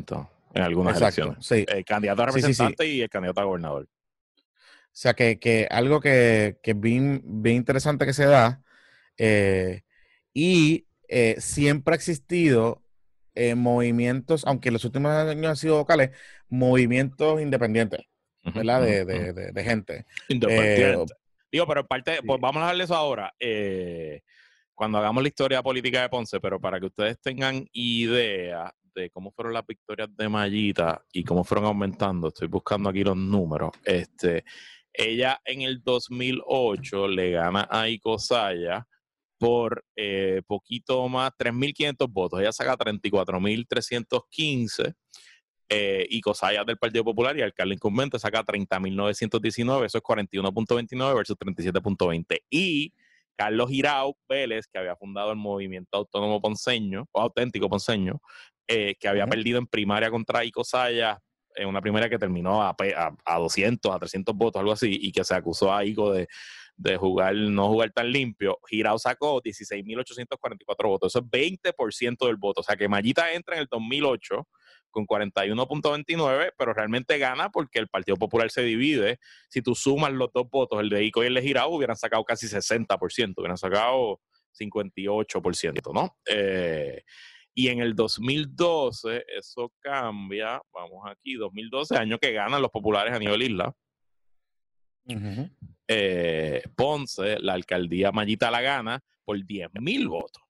en algunas Exacto, elecciones. sí. El candidato a Sí, sí, sí. representante y el candidato a gobernador. O sea, que algo que es bien, bien interesante que se da, eh, y siempre ha existido movimientos, aunque en los últimos años han sido vocales, movimientos independientes, Ujú, ¿verdad? ujú, ujú. De gente. Eh, Independiente. Digo, pero en parte, pues sí. vamos a darle eso ahora. Cuando hagamos la historia política de Ponce, pero para que ustedes tengan idea de cómo fueron las victorias de Mayita y cómo fueron aumentando, estoy buscando aquí los números. Ella en el 2008 le gana a Icosaya por poquito más, 3.500 votos. Ella saca 34.315 y Cosayas del Partido Popular y alcalde incumbente saca 30.919, eso es 41.29 versus 37.20. Y Carlos Girau Vélez, que había fundado el Movimiento Autónomo Ponceño, o Auténtico Ponceño, que había Ujú. perdido en primaria contra Ico Sayas, en una primaria que terminó a 200, a 300 votos, algo así, y que se acusó a Ico de jugar, no jugar tan limpio. Girau sacó 16.844 votos, eso es 20% del voto. O sea que Mayita entra en el 2008 con 41.29, pero realmente gana porque el Partido Popular se divide. Si tú sumas los dos votos, el de Ico y el de Girau, hubieran sacado casi 60%, hubieran sacado 58%, ¿no? Y en el 2012, eso cambia, vamos aquí, 2012, año que ganan los populares a nivel isla. Ujú. Ponce, la alcaldía Mayita la gana por 10.000 votos.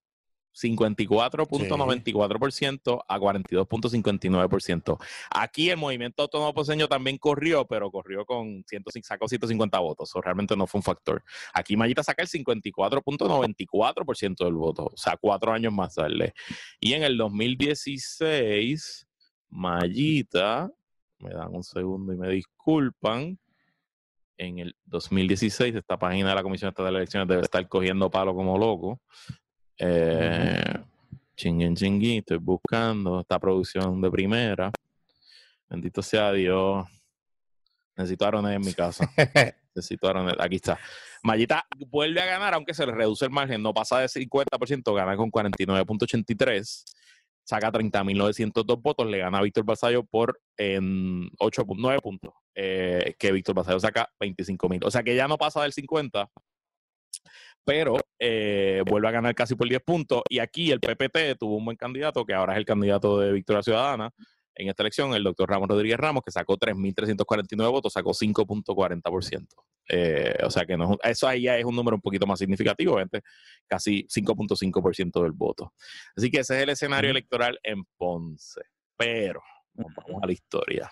Sí. 54.94% a 42.59%. Aquí el movimiento autónomo ponceño también corrió, pero corrió con sacó 150 votos. Eso realmente no fue un factor. Aquí Mayita saca el 54.94% del voto, o sea, 4 años más tarde. Y en el 2016, Mayita, me dan un segundo y me disculpan, en el 2016, esta página de la Comisión Estatal de Elecciones debe estar cogiendo palo como loco. Chinguín, estoy buscando esta producción de primera. Bendito sea Dios. Necesito arones en mi casa. Necesito arones. Aquí está. Mayita vuelve a ganar, aunque se le reduce el margen, no pasa de 50%, gana con 49.83. Saca 30.902 votos, le gana a Víctor Basallo por 8.9 puntos. Que Víctor Basallo saca 25.000. O sea que ya no pasa del 50, pero vuelve a ganar casi por 10 puntos. Y aquí el PPT tuvo un buen candidato, que ahora es el candidato de Victoria Ciudadana en esta elección, el doctor Ramos Rodríguez Ramos, que sacó 3.349 votos, sacó 5.40%. O sea que no, eso ahí ya es un número un poquito más significativo, obviamente, casi 5.5% del voto. Así que ese es el escenario Ujú. electoral en Ponce. Pero, vamos a la historia.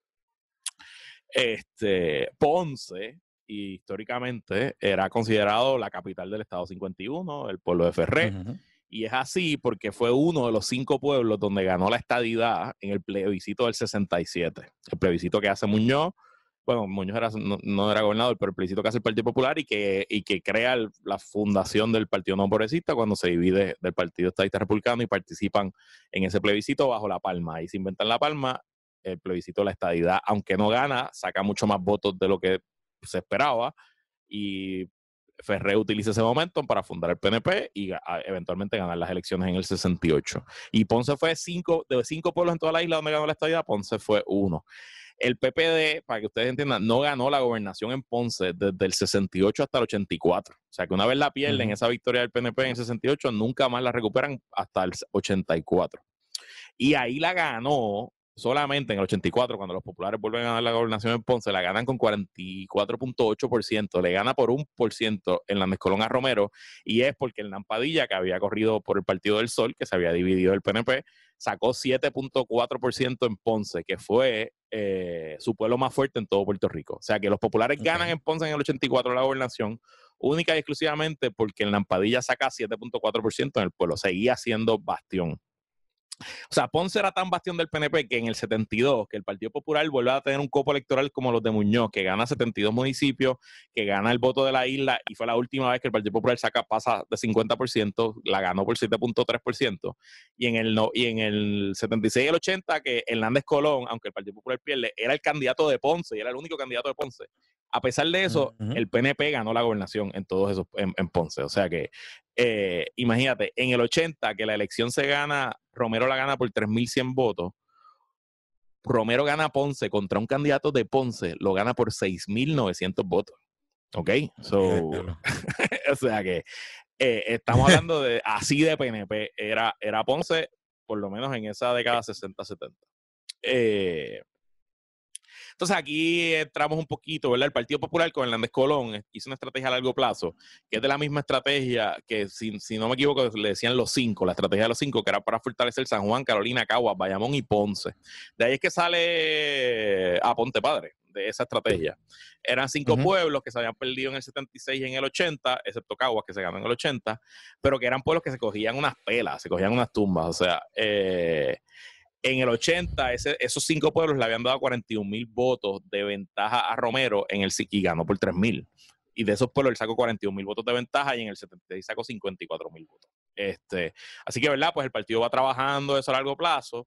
Ponce históricamente era considerado la capital del Estado 51, el pueblo de Ferré, Ujú. y es así porque fue uno de los 5 pueblos donde ganó la estadidad en el plebiscito del 67, el plebiscito que hace Muñoz. Bueno, Muñoz no era gobernador, pero el plebiscito que hace el Partido Popular y que crea la fundación del Partido No Progresista cuando se divide del Partido Estadista Republicano y participan en ese plebiscito bajo la palma. Ahí se inventan la palma, el plebiscito de la estadidad, aunque no gana, saca mucho más votos de lo que se esperaba y Ferré utiliza ese momento para fundar el PNP y eventualmente ganar las elecciones en el 68. Y Ponce fue de 5 pueblos en toda la isla donde ganó la estadidad, Ponce fue uno. El PPD, para que ustedes entiendan, no ganó la gobernación en Ponce desde el 68 hasta el 84. O sea que una vez la pierden, Ujú. esa victoria del PNP en el 68, nunca más la recuperan hasta el 84. Y ahí la ganó solamente en el 84, cuando los populares vuelven a ganar la gobernación en Ponce, la ganan con 44.8%, le gana por 1% en la Mezcolón a Romero, y es porque el Nampadilla, que había corrido por el Partido del Sol, que se había dividido del PNP, sacó 7.4% en Ponce, que fue su pueblo más fuerte en todo Puerto Rico. O sea que los populares ganan Okay. en Ponce en el 84 la gobernación, única y exclusivamente porque el Nampadilla saca 7.4% en el pueblo, seguía siendo bastión. O sea, Ponce era tan bastión del PNP que en el 72, que el Partido Popular vuelve a tener un copo electoral como los de Muñoz, que gana 72 municipios, que gana el voto de la isla, y fue la última vez que el Partido Popular pasa de 50%, la ganó por 7.3%. Y en el 76 y el 80, que Hernández Colón, aunque el Partido Popular pierde, era el candidato de Ponce, y era el único candidato de Ponce. A pesar de eso, Ujú. el PNP ganó la gobernación en todos esos, en Ponce. O sea que imagínate, en el 80, que la elección se gana, Romero la gana por 3.100 votos, Romero gana Ponce contra un candidato de Ponce, lo gana por 6,900 votos. ¿Ok? So, o sea que estamos hablando de así de PNP. Era Ponce, por lo menos en esa década 60-70. Entonces aquí entramos un poquito, ¿verdad? El Partido Popular con Hernández Colón hizo una estrategia a largo plazo, que es de la misma estrategia que, si no me equivoco, le decían los 5, la estrategia de los 5, que era para fortalecer San Juan, Carolina, Caguas, Bayamón y Ponce. De ahí es que sale Aponte Padre, de esa estrategia. Eran 5 pueblos que se habían perdido en el 76 y en el 80, excepto Caguas, que se ganó en el 80, pero que eran pueblos que se cogían unas pelas, se cogían unas tumbas, o sea... en el 80, esos 5 pueblos le habían dado 41,000 votos de ventaja a Romero en el y ganó por 3,000. Y de esos pueblos él sacó 41,000 votos de ventaja y en el 76 sacó 54,000 votos. Así que, ¿verdad? Pues el partido va trabajando eso a largo plazo.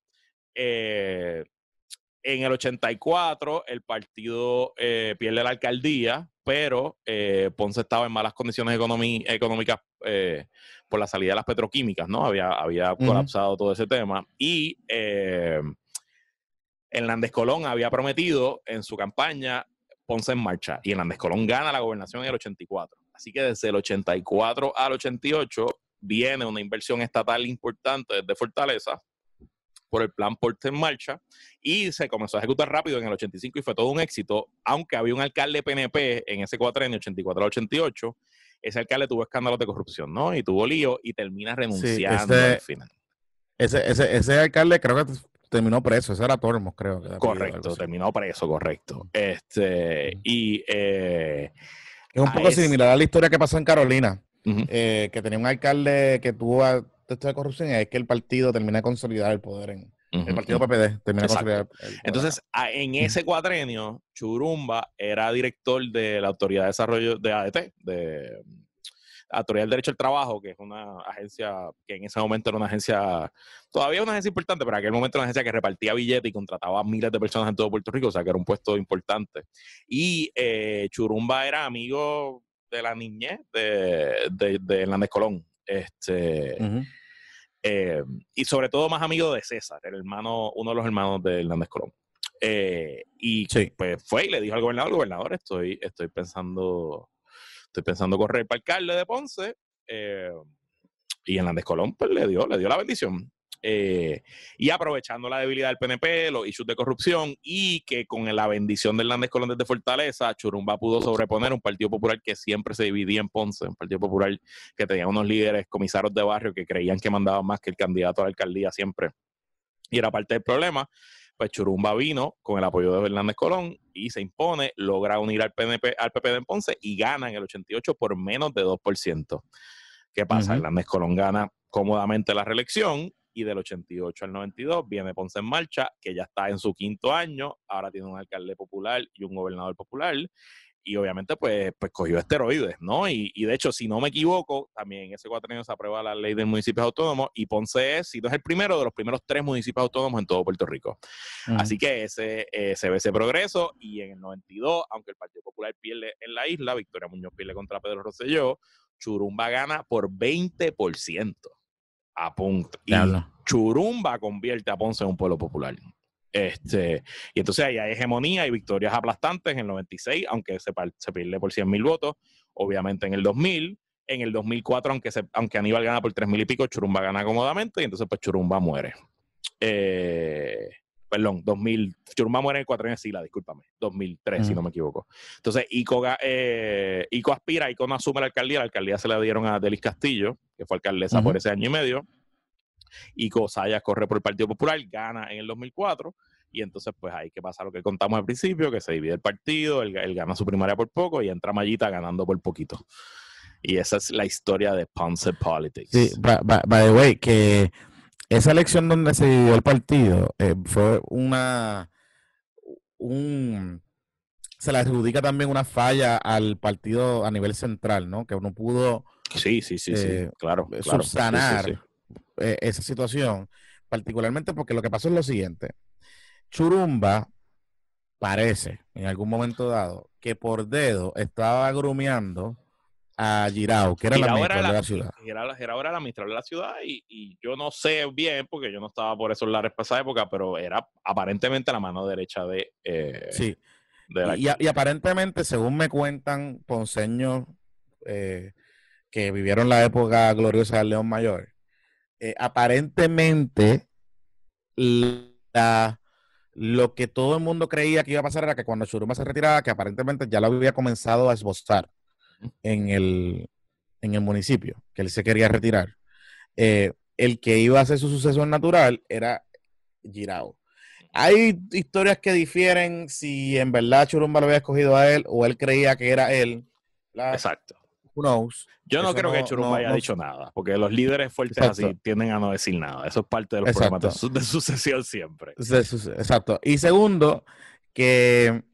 En el 84 el partido pierde la alcaldía, pero Ponce estaba en malas condiciones económicas por la salida de las petroquímicas, ¿no? Había colapsado todo ese tema. Y Hernández Colón había prometido en su campaña Ponce en marcha. Y Hernández Colón gana la gobernación en el 84. Así que desde el 84 al 88 viene una inversión estatal importante desde Fortaleza por el plan Ponce en marcha, y se comenzó a ejecutar rápido en el 85 y fue todo un éxito, aunque había un alcalde PNP en ese cuatrenio, 84 al 88, ese alcalde tuvo escándalos de corrupción, ¿no? Y tuvo lío y termina renunciando al final. Ese alcalde creo que terminó preso, ese era Tormos, creo. Correcto, terminó preso, correcto. Y es un poco similar a la historia que pasó en Carolina, que tenía un alcalde que tuvo esto de corrupción, y es que el partido termina de consolidar el poder el partido PPD termina de consolidar el poder. Entonces, en ese cuatrenio, Churumba era director de la Autoridad de Desarrollo de ADT, de Autoridad del Derecho al Trabajo, que es una agencia que en ese momento era una agencia, todavía una agencia importante, pero en aquel momento era una agencia que repartía billetes y contrataba a miles de personas en todo Puerto Rico, o sea que era un puesto importante. Y Churumba era amigo de la niñez de Hernández Colón. Y sobre todo más amigo de César, uno de los hermanos de Hernández Colón. Y pues fue y le dijo al gobernador, estoy pensando correr para alcalde de Ponce. Y Hernández Colón pues le dio la bendición. Y aprovechando la debilidad del PNP, los issues de corrupción, y que con la bendición de Hernández Colón desde Fortaleza, Churumba pudo sobreponer un Partido Popular que siempre se dividía en Ponce, un Partido Popular que tenía unos líderes comisarios de barrio que creían que mandaban más que el candidato a la alcaldía siempre, y era parte del problema. Pues Churumba vino con el apoyo de Hernández Colón y se impone, logra unir al PPD en Ponce y gana en el 88 por menos de 2%. ¿Qué pasa? Hernández Colón gana cómodamente la reelección, y del 88 al 92 viene Ponce en marcha, que ya está en su 5º año, ahora tiene un alcalde popular y un gobernador popular, y obviamente pues cogió esteroides, ¿no? Y de hecho, si no me equivoco, también en ese cuatrenio se aprueba la ley de municipios autónomos, y Ponce es, si no es el primero, de los primeros 3 municipios autónomos en todo Puerto Rico. Así que se ve ese progreso, y en el 92, aunque el Partido Popular pierde en la isla, Victoria Muñoz pierde contra Pedro Rosselló, Churumba gana por 20%. A punto. Y Churumba convierte a Ponce en un pueblo popular. Y entonces ahí hay hegemonía y victorias aplastantes en el 96, aunque se pierde por 100,000 votos. Obviamente en el 2000. En el 2004, aunque Aníbal gana por 3,000 y pico, Churumba gana cómodamente, y entonces pues Churumba muere. 2000. Churumba muere en el cuatrenio de Sila, discúlpame. 2003, si no me equivoco. Entonces, Ico aspira, Ico no asume la alcaldía se la dieron a Delis Castillo, que fue alcaldesa por ese año y medio. Ico Sayas corre por el Partido Popular, gana en el 2004, y entonces pues ahí que pasa lo que contamos al principio, que se divide el partido, él gana su primaria por poco, y entra Mayita ganando por poquito. Y esa es la historia de Ponce Politics. Sí, by the way, que esa elección donde se dividió el partido fue se le adjudica también una falla al partido a nivel central, ¿no? Que uno pudo claro, subsanar esa situación, particularmente porque lo que pasó es lo siguiente. Churumba parece, en algún momento dado, que por dedo estaba grumeando a Girao, que era el Girao administrador de la ciudad. Girao era el administrador de la ciudad y yo no sé bien, porque yo no estaba por esos lares para esa época, pero era aparentemente la mano derecha Sí. del Y alcalde. aparentemente, según me cuentan ponceños que vivieron la época gloriosa del León Mayor, aparentemente lo que todo el mundo creía que iba a pasar era que cuando Churuma se retirara, que aparentemente ya lo había comenzado a esbozar en el municipio, que él se quería retirar. El que iba a ser su sucesor natural era Girao. Hay historias que difieren si en verdad Churumba lo había escogido a él o él creía que era él. Exacto. Who knows? Yo no Eso creo que Churumba haya dicho nada, porque los líderes fuertes Exacto. así tienden a no decir nada. Eso es parte de los Exacto. problemas de sucesión siempre. Exacto. Y segundo, que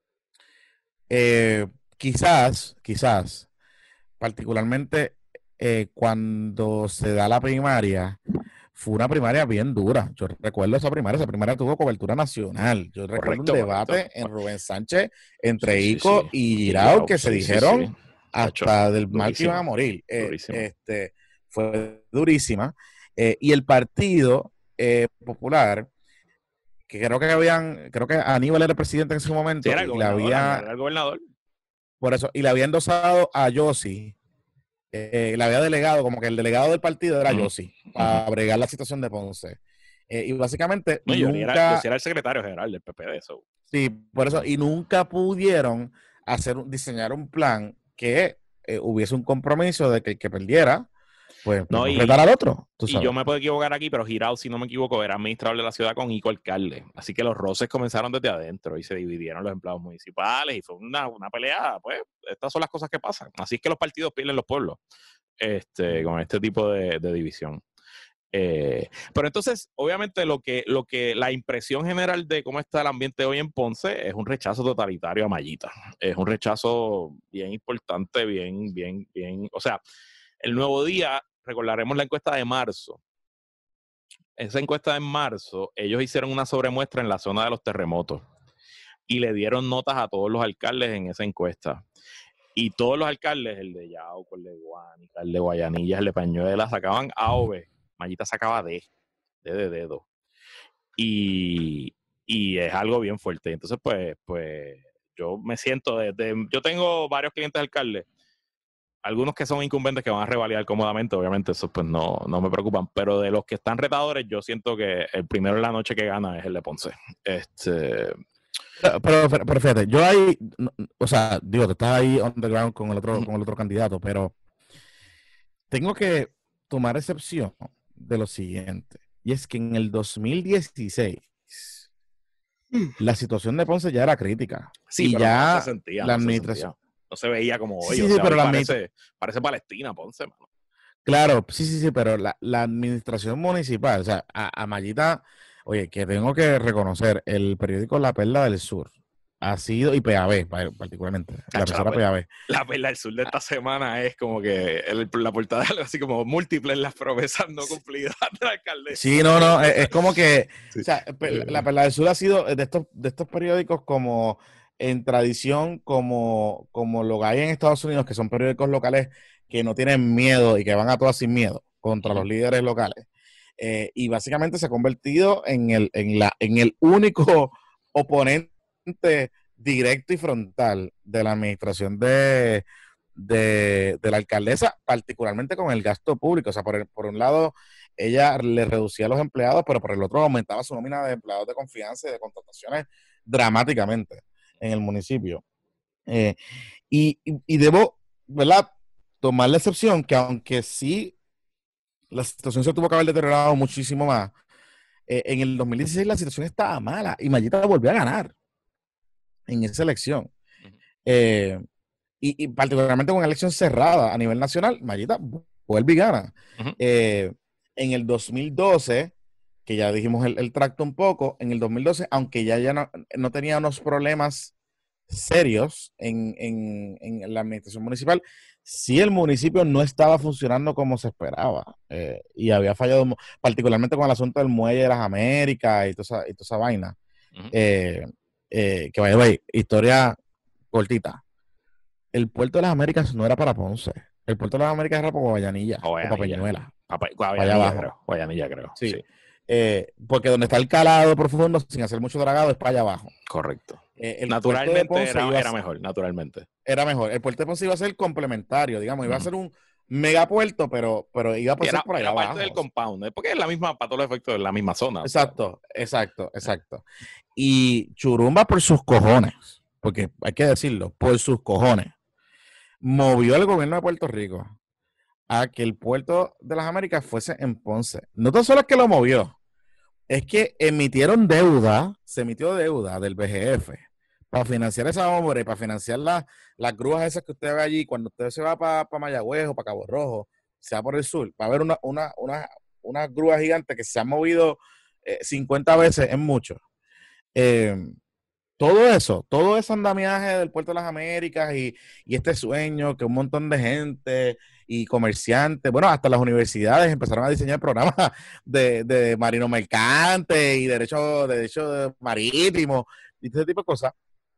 quizás, particularmente cuando se da la primaria, fue una primaria bien dura. Yo recuerdo esa primaria tuvo cobertura nacional. Yo recuerdo un debate en Rubén Sánchez entre Ico y Girao que se dijeron hasta del mal que iban a morir. Fue durísima. Y el Partido Popular, que creo que Aníbal era el presidente en ese momento, sí, era el gobernador, era el gobernador. Por eso, y le había endosado a Yossi, le había delegado, como que el delegado del partido era Yossi, para bregar la situación de Ponce. Y básicamente no, nunca... Yo era el secretario general del PPD, eso. Sí, por eso, y nunca pudieron diseñar un plan que hubiese un compromiso de que el que perdiera, pues no retar al otro. Y yo me puedo equivocar aquí, pero Girao, si no me equivoco, era administrador de la ciudad con Ico alcalde. Así que los roces comenzaron desde adentro y se dividieron los empleados municipales y fue una pelea. Pues estas son las cosas que pasan. Así es que los partidos pierden los pueblos con este tipo de división. Pero entonces, obviamente, la impresión general de cómo está el ambiente hoy en Ponce es un rechazo totalitario a Mayita. Es un rechazo bien importante, bien. O sea, el Nuevo Día, recordaremos la encuesta de marzo. Esa encuesta de marzo, ellos hicieron una sobremuestra en la zona de los terremotos y le dieron notas a todos los alcaldes en esa encuesta. Y todos los alcaldes, el de Yauco, el de Guánica, el de Guayanilla, el de Pañuela, sacaban A o B. Mayita sacaba D de dedo. Y es algo bien fuerte. Entonces, pues yo me siento yo tengo varios clientes alcaldes, algunos que son incumbentes que van a revalidar cómodamente, obviamente, eso pues no me preocupan, pero de los que están retadores, yo siento que el primero en la noche que gana es el de Ponce. Pero fíjate, yo ahí, o sea, digo, te estás ahí on the ground con el otro candidato, pero tengo que tomar excepción de lo siguiente, y es que en el 2016 la situación de Ponce ya era crítica. Sí, y pero ya no se sentía, la administración no se veía como hoy. Sí, o sea, pero parece Palestina, Ponce, mano. Claro, sí, pero la administración municipal, o sea, a Mayita, oye, que tengo que reconocer, el periódico La Perla del Sur ha sido, y PAB particularmente, la emisora PAB. La Perla del Sur de esta semana es como que la portada es algo así como múltiples las promesas no cumplidas del alcalde. Sí, no, es como que, sí. O sea, La Perla del Sur ha sido de estos periódicos como en tradición, como lo que hay en Estados Unidos, que son periódicos locales que no tienen miedo y que van a todas sin miedo contra los líderes locales. Y básicamente se ha convertido en el único oponente directo y frontal de la administración de la alcaldesa, particularmente con el gasto público. O sea, por un lado, ella le reducía a los empleados, pero por el otro aumentaba su nómina de empleados de confianza y de contrataciones dramáticamente en el municipio. Y debo, ¿verdad?, tomar la excepción que aunque sí la situación se tuvo que haber deteriorado muchísimo más, en el 2016 la situación estaba mala y Mayita volvió a ganar en esa elección. Y particularmente con una elección cerrada a nivel nacional, Mayita vuelve y gana. En el 2012, que ya dijimos el tracto un poco, en el 2012, aunque ya no tenía unos problemas serios en la administración municipal, sí el municipio no estaba funcionando como se esperaba y había fallado particularmente con el asunto del Muelle de las Américas y toda esa vaina. Que vaya, historia cortita. el Puerto de las Américas no era para Ponce. El Puerto de las Américas era para Guayanilla O o para Guayanilla. Peñuela, para allá Guayanilla, abajo. creo. Guayanilla, creo. Sí. Sí, Porque donde está el calado profundo, sin hacer mucho dragado, es para allá abajo. correcto. El puerto de Naturalmente Ponce era mejor, naturalmente. era mejor. El puerto de Ponce iba a ser complementario, digamos, iba a ser un megapuerto, pero iba a pasar por allá Era parte del abajo. compound, porque es la misma, para todos los efectos, es la misma zona. Exacto, exacto, exacto. Y Churumba por sus cojones, porque hay que decirlo, por sus cojones, movió el gobierno de Puerto Rico a que el puerto de las Américas fuese en Ponce. No tan solo es que lo movió, es que se emitió deuda del BGF para financiar esa obra y para financiar las grúas esas que usted ve allí. Cuando usted se va para Mayagüez o para Cabo Rojo, se va por el sur, va a haber unas grúas gigantes que se han movido 50 veces en mucho. Eh, todo ese andamiaje del Puerto de las Américas y este sueño que un montón de gente y comerciantes, bueno, hasta las universidades empezaron a diseñar programas de marino mercante y derecho marítimo y ese tipo de cosas.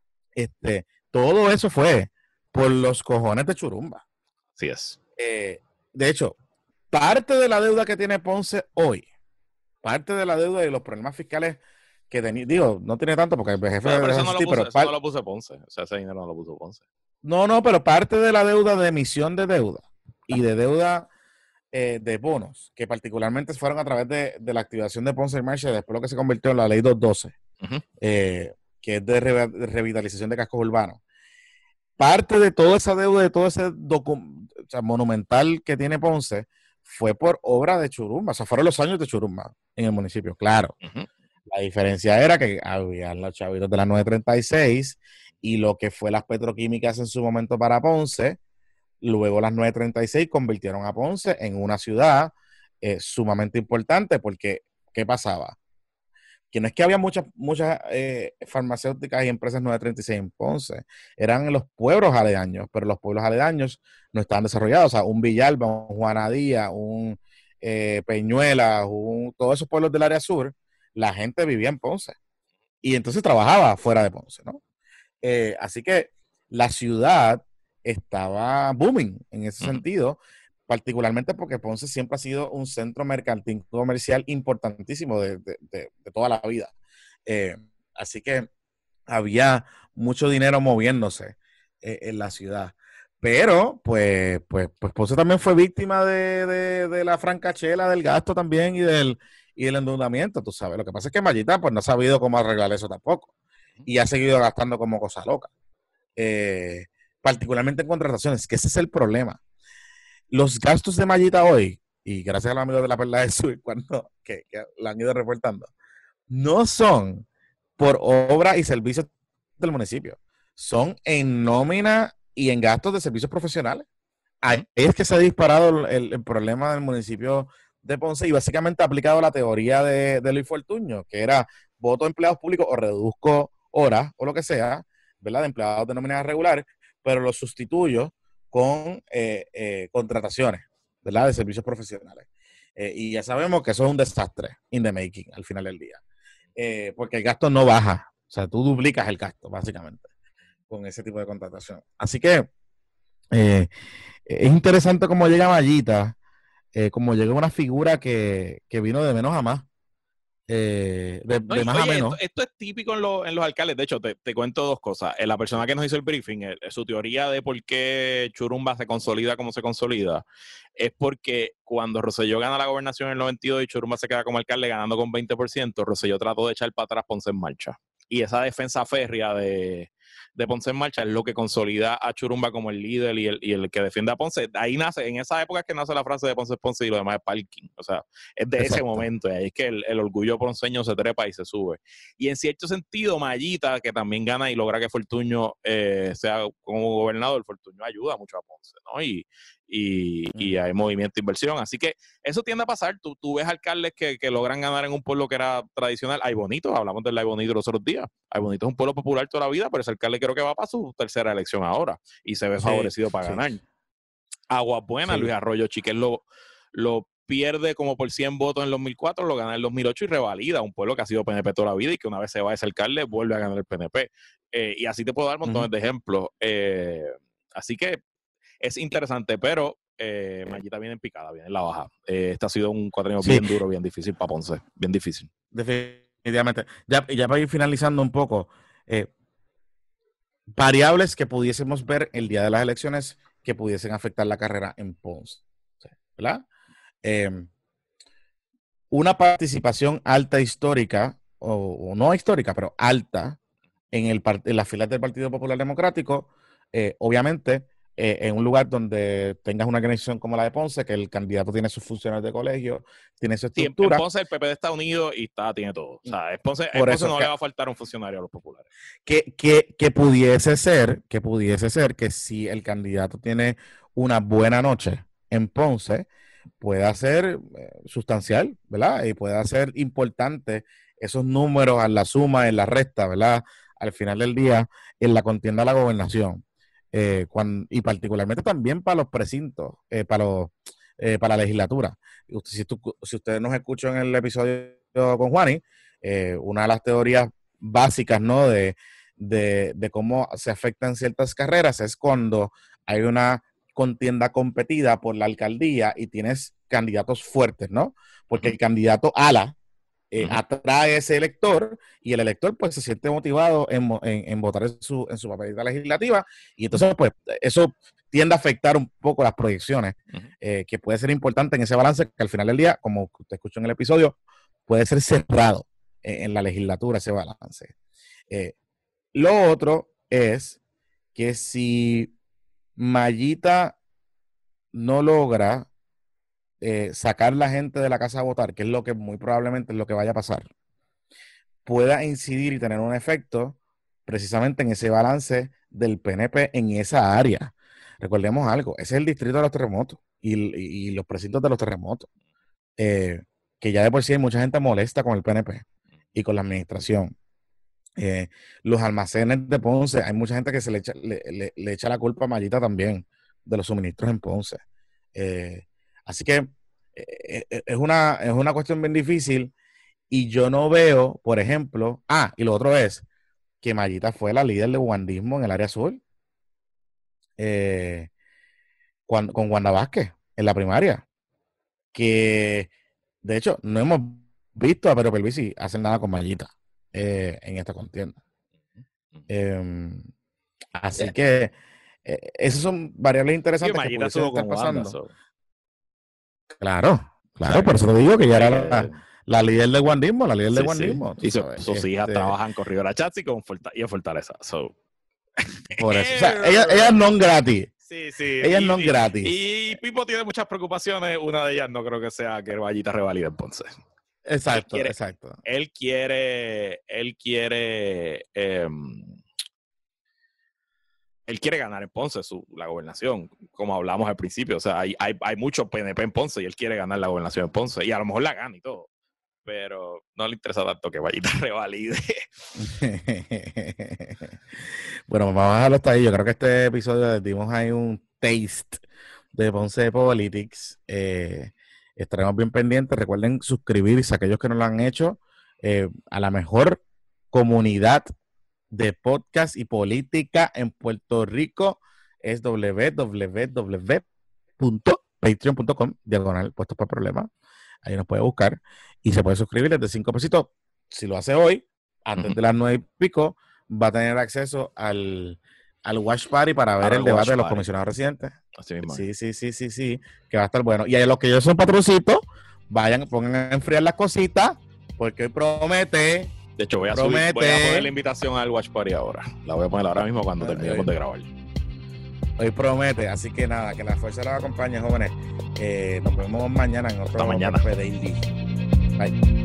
Todo eso fue por los cojones de Churumba. Así es. De hecho, parte de la deuda que tiene Ponce hoy, parte de la deuda y los problemas fiscales que tenía, digo, no tiene tanto porque el jefe Pero de eso no existir, no lo puso Ponce. O sea, ese dinero no lo puso Ponce. no, pero parte de la deuda de emisión de deuda y de deuda de bonos, que particularmente fueron a través de la activación de Ponce y Marshall, después lo que se convirtió en la ley 212, que es de revitalización de cascos urbanos. Parte de toda esa deuda, de todo ese monumental que tiene Ponce, fue por obra de Churumba, o sea, fueron los años de Churumba en el municipio, claro. La diferencia era que había los chavitos de la 936 y lo que fue las petroquímicas en su momento para Ponce, luego las 936 convirtieron a Ponce en una ciudad sumamente importante porque, ¿qué pasaba? Que no es que había muchas farmacéuticas y empresas 936 en Ponce, eran en los pueblos aledaños, pero los pueblos aledaños no estaban desarrollados, o sea, un Villalba, un Juanadía, un Peñuela, todos esos pueblos del área sur, la gente vivía en Ponce y entonces trabajaba fuera de Ponce, ¿no? Así que la ciudad estaba booming en ese sentido, particularmente porque Ponce siempre ha sido un centro mercantil comercial importantísimo de toda la vida. Así que había mucho dinero moviéndose en la ciudad. Pero, pues Ponce también fue víctima de la francachela, del gasto también y del endeudamiento, tú sabes. Lo que pasa es que Mayita pues no ha sabido cómo arreglar eso tampoco y ha seguido gastando como cosa loca. Particularmente en contrataciones, que ese es el problema. Los gastos de Mayita hoy, y gracias a los amigos de la Perla del Sur, que la han ido reportando, no son por obra y servicios del municipio, son en nómina y en gastos de servicios profesionales. Ahí es que se ha disparado el problema del municipio de Ponce y básicamente ha aplicado la teoría de Luis Fortuño, que era voto de empleados públicos o reduzco horas o lo que sea, ¿verdad? De empleados de nómina regular, pero lo sustituyo con contrataciones, ¿verdad? De servicios profesionales. Y ya sabemos que eso es un desastre in the making al final del día. Porque el gasto no baja. O sea, tú duplicas el gasto, básicamente, con ese tipo de contratación. Así que es interesante cómo llega Mayita, como llega una figura que vino de menos a más. De más a menos. Esto es típico en los alcaldes. De hecho, te cuento dos cosas. La persona que nos hizo el briefing, su teoría de por qué Churumba se consolida como se consolida, es porque cuando Rosselló gana la gobernación en el 92 y Churumba se queda como alcalde ganando con 20%, Rosselló trató de echar para atrás Ponce en Marcha. Y esa defensa férrea de Ponce en Marcha es lo que consolida a Churumba como el líder y el que defiende a Ponce. Ahí nace, en esa época es que nace la frase de Ponce es Ponce y lo demás es parking. O sea, es de ese momento, y ahí es que el orgullo ponceño se trepa y se sube. Y en cierto sentido, Mayita, que también gana y logra que Fortuño sea como gobernador, Fortuño ayuda mucho a Ponce, ¿no? Y hay movimiento de inversión. Así que eso tiende a pasar. Tú ves alcaldes que logran ganar en un pueblo que era tradicional. Ay Bonito, hablamos del Ay Bonito los otros días. Ay Bonito es un pueblo popular toda la vida, pero ese alcalde creo que va para su tercera elección ahora y se ve favorecido para ganar. Aguas Buenas, Luis Arroyo Chiquel lo pierde como por 100 votos en el 2004, lo gana en el 2008 y revalida un pueblo que ha sido PNP toda la vida y que una vez se va ese alcalde vuelve a ganar el PNP. Y así te puedo dar montones de ejemplos. Así que es interesante, pero Mayita viene en picada, viene en la baja. Este ha sido un cuatrienio bien duro, bien difícil para Ponce, bien difícil. Definitivamente. Ya para ir finalizando un poco, variables que pudiésemos ver el día de las elecciones que pudiesen afectar la carrera en Ponce, ¿verdad? Una participación alta histórica, o no histórica, pero alta, en las filas del Partido Popular Democrático, obviamente, en un lugar donde tengas una organización como la de Ponce, que el candidato tiene sus funcionarios de colegio, tiene su estructura. En Ponce el PPD está unido y tiene todo. O sea, en Ponce no le va a faltar un funcionario a los populares. Que pudiese ser que si el candidato tiene una buena noche en Ponce, pueda ser sustancial, ¿verdad? Y pueda ser importante esos números en la suma, en la resta, ¿verdad? Al final del día, en la contienda a la gobernación. Y particularmente también para los precintos, para la legislatura. Si ustedes nos escuchan en el episodio con Juani, una de las teorías básicas, ¿no? de cómo se afectan ciertas carreras es cuando hay una contienda competida por la alcaldía y tienes candidatos fuertes, ¿no? Porque el candidato ala atrae a ese elector y el elector pues se siente motivado en votar en su papeleta legislativa y entonces pues eso tiende a afectar un poco las proyecciones, que puede ser importante en ese balance que al final del día, como usted escuchó en el episodio, puede ser cerrado en la legislatura ese balance. Lo otro es que si Mayita no logra sacar la gente de la casa a votar, que es lo que muy probablemente es lo que vaya a pasar, pueda incidir y tener un efecto precisamente en ese balance del PNP en esa área. Recordemos algo, ese es el distrito de los terremotos y los precintos de los terremotos, que ya de por sí hay mucha gente molesta con el PNP y con la administración. Los almacenes de Ponce, hay mucha gente que se le echa la culpa a Mayita también de los suministros en Ponce. Así que es una cuestión bien difícil y yo no veo, por ejemplo, y lo otro es que Mayita fue la líder de wandismo en el área sur con Wanda Vázquez en la primaria, que de hecho no hemos visto a Pedro Pierluisi hacer nada con Mayita en esta contienda. Así que esas son variables interesantes que pudiesen estar pasando. Claro, por eso te digo que ya era la líder de wandismo, Y sus hijas trabajan con Rivera Schatz y en Fortaleza. Por eso, o sea, ella es non gratis. Sí. Ella es non gratis. Y Pipo tiene muchas preocupaciones. Una de ellas no creo que sea que Mayita revalide en Ponce. Exacto. Él quiere ganar en Ponce la gobernación, como hablamos al principio. O sea, hay mucho PNP en Ponce y él quiere ganar la gobernación en Ponce. Y a lo mejor la gana y todo. Pero no le interesa tanto que Mayita revalide. Bueno, vamos a dejarlo hasta ahí. Yo creo que este episodio le dimos ahí un taste de Ponce Politics. Estaremos bien pendientes. Recuerden suscribirse a aquellos que no lo han hecho a la mejor comunidad de podcast y política en Puerto Rico. Es www.patreon.com/puestos para problemas. Ahí nos puede buscar y se puede suscribir desde 5 pesitos. Si lo hace hoy, antes de las 9:00, va a tener acceso al Watch Party para ver el debate de los comisionados residentes. Así mismo. Sí, que va a estar bueno. Y a los que ya son patroncitos, pongan a enfriar las cositas, porque hoy promete. De hecho, voy a poner la invitación al Watch Party ahora. La voy a poner ahora mismo cuando terminemos de grabar. Hoy promete, así que nada, que la fuerza los acompañe, jóvenes. Nos vemos mañana en otro Hasta mañana. Daily. Bye.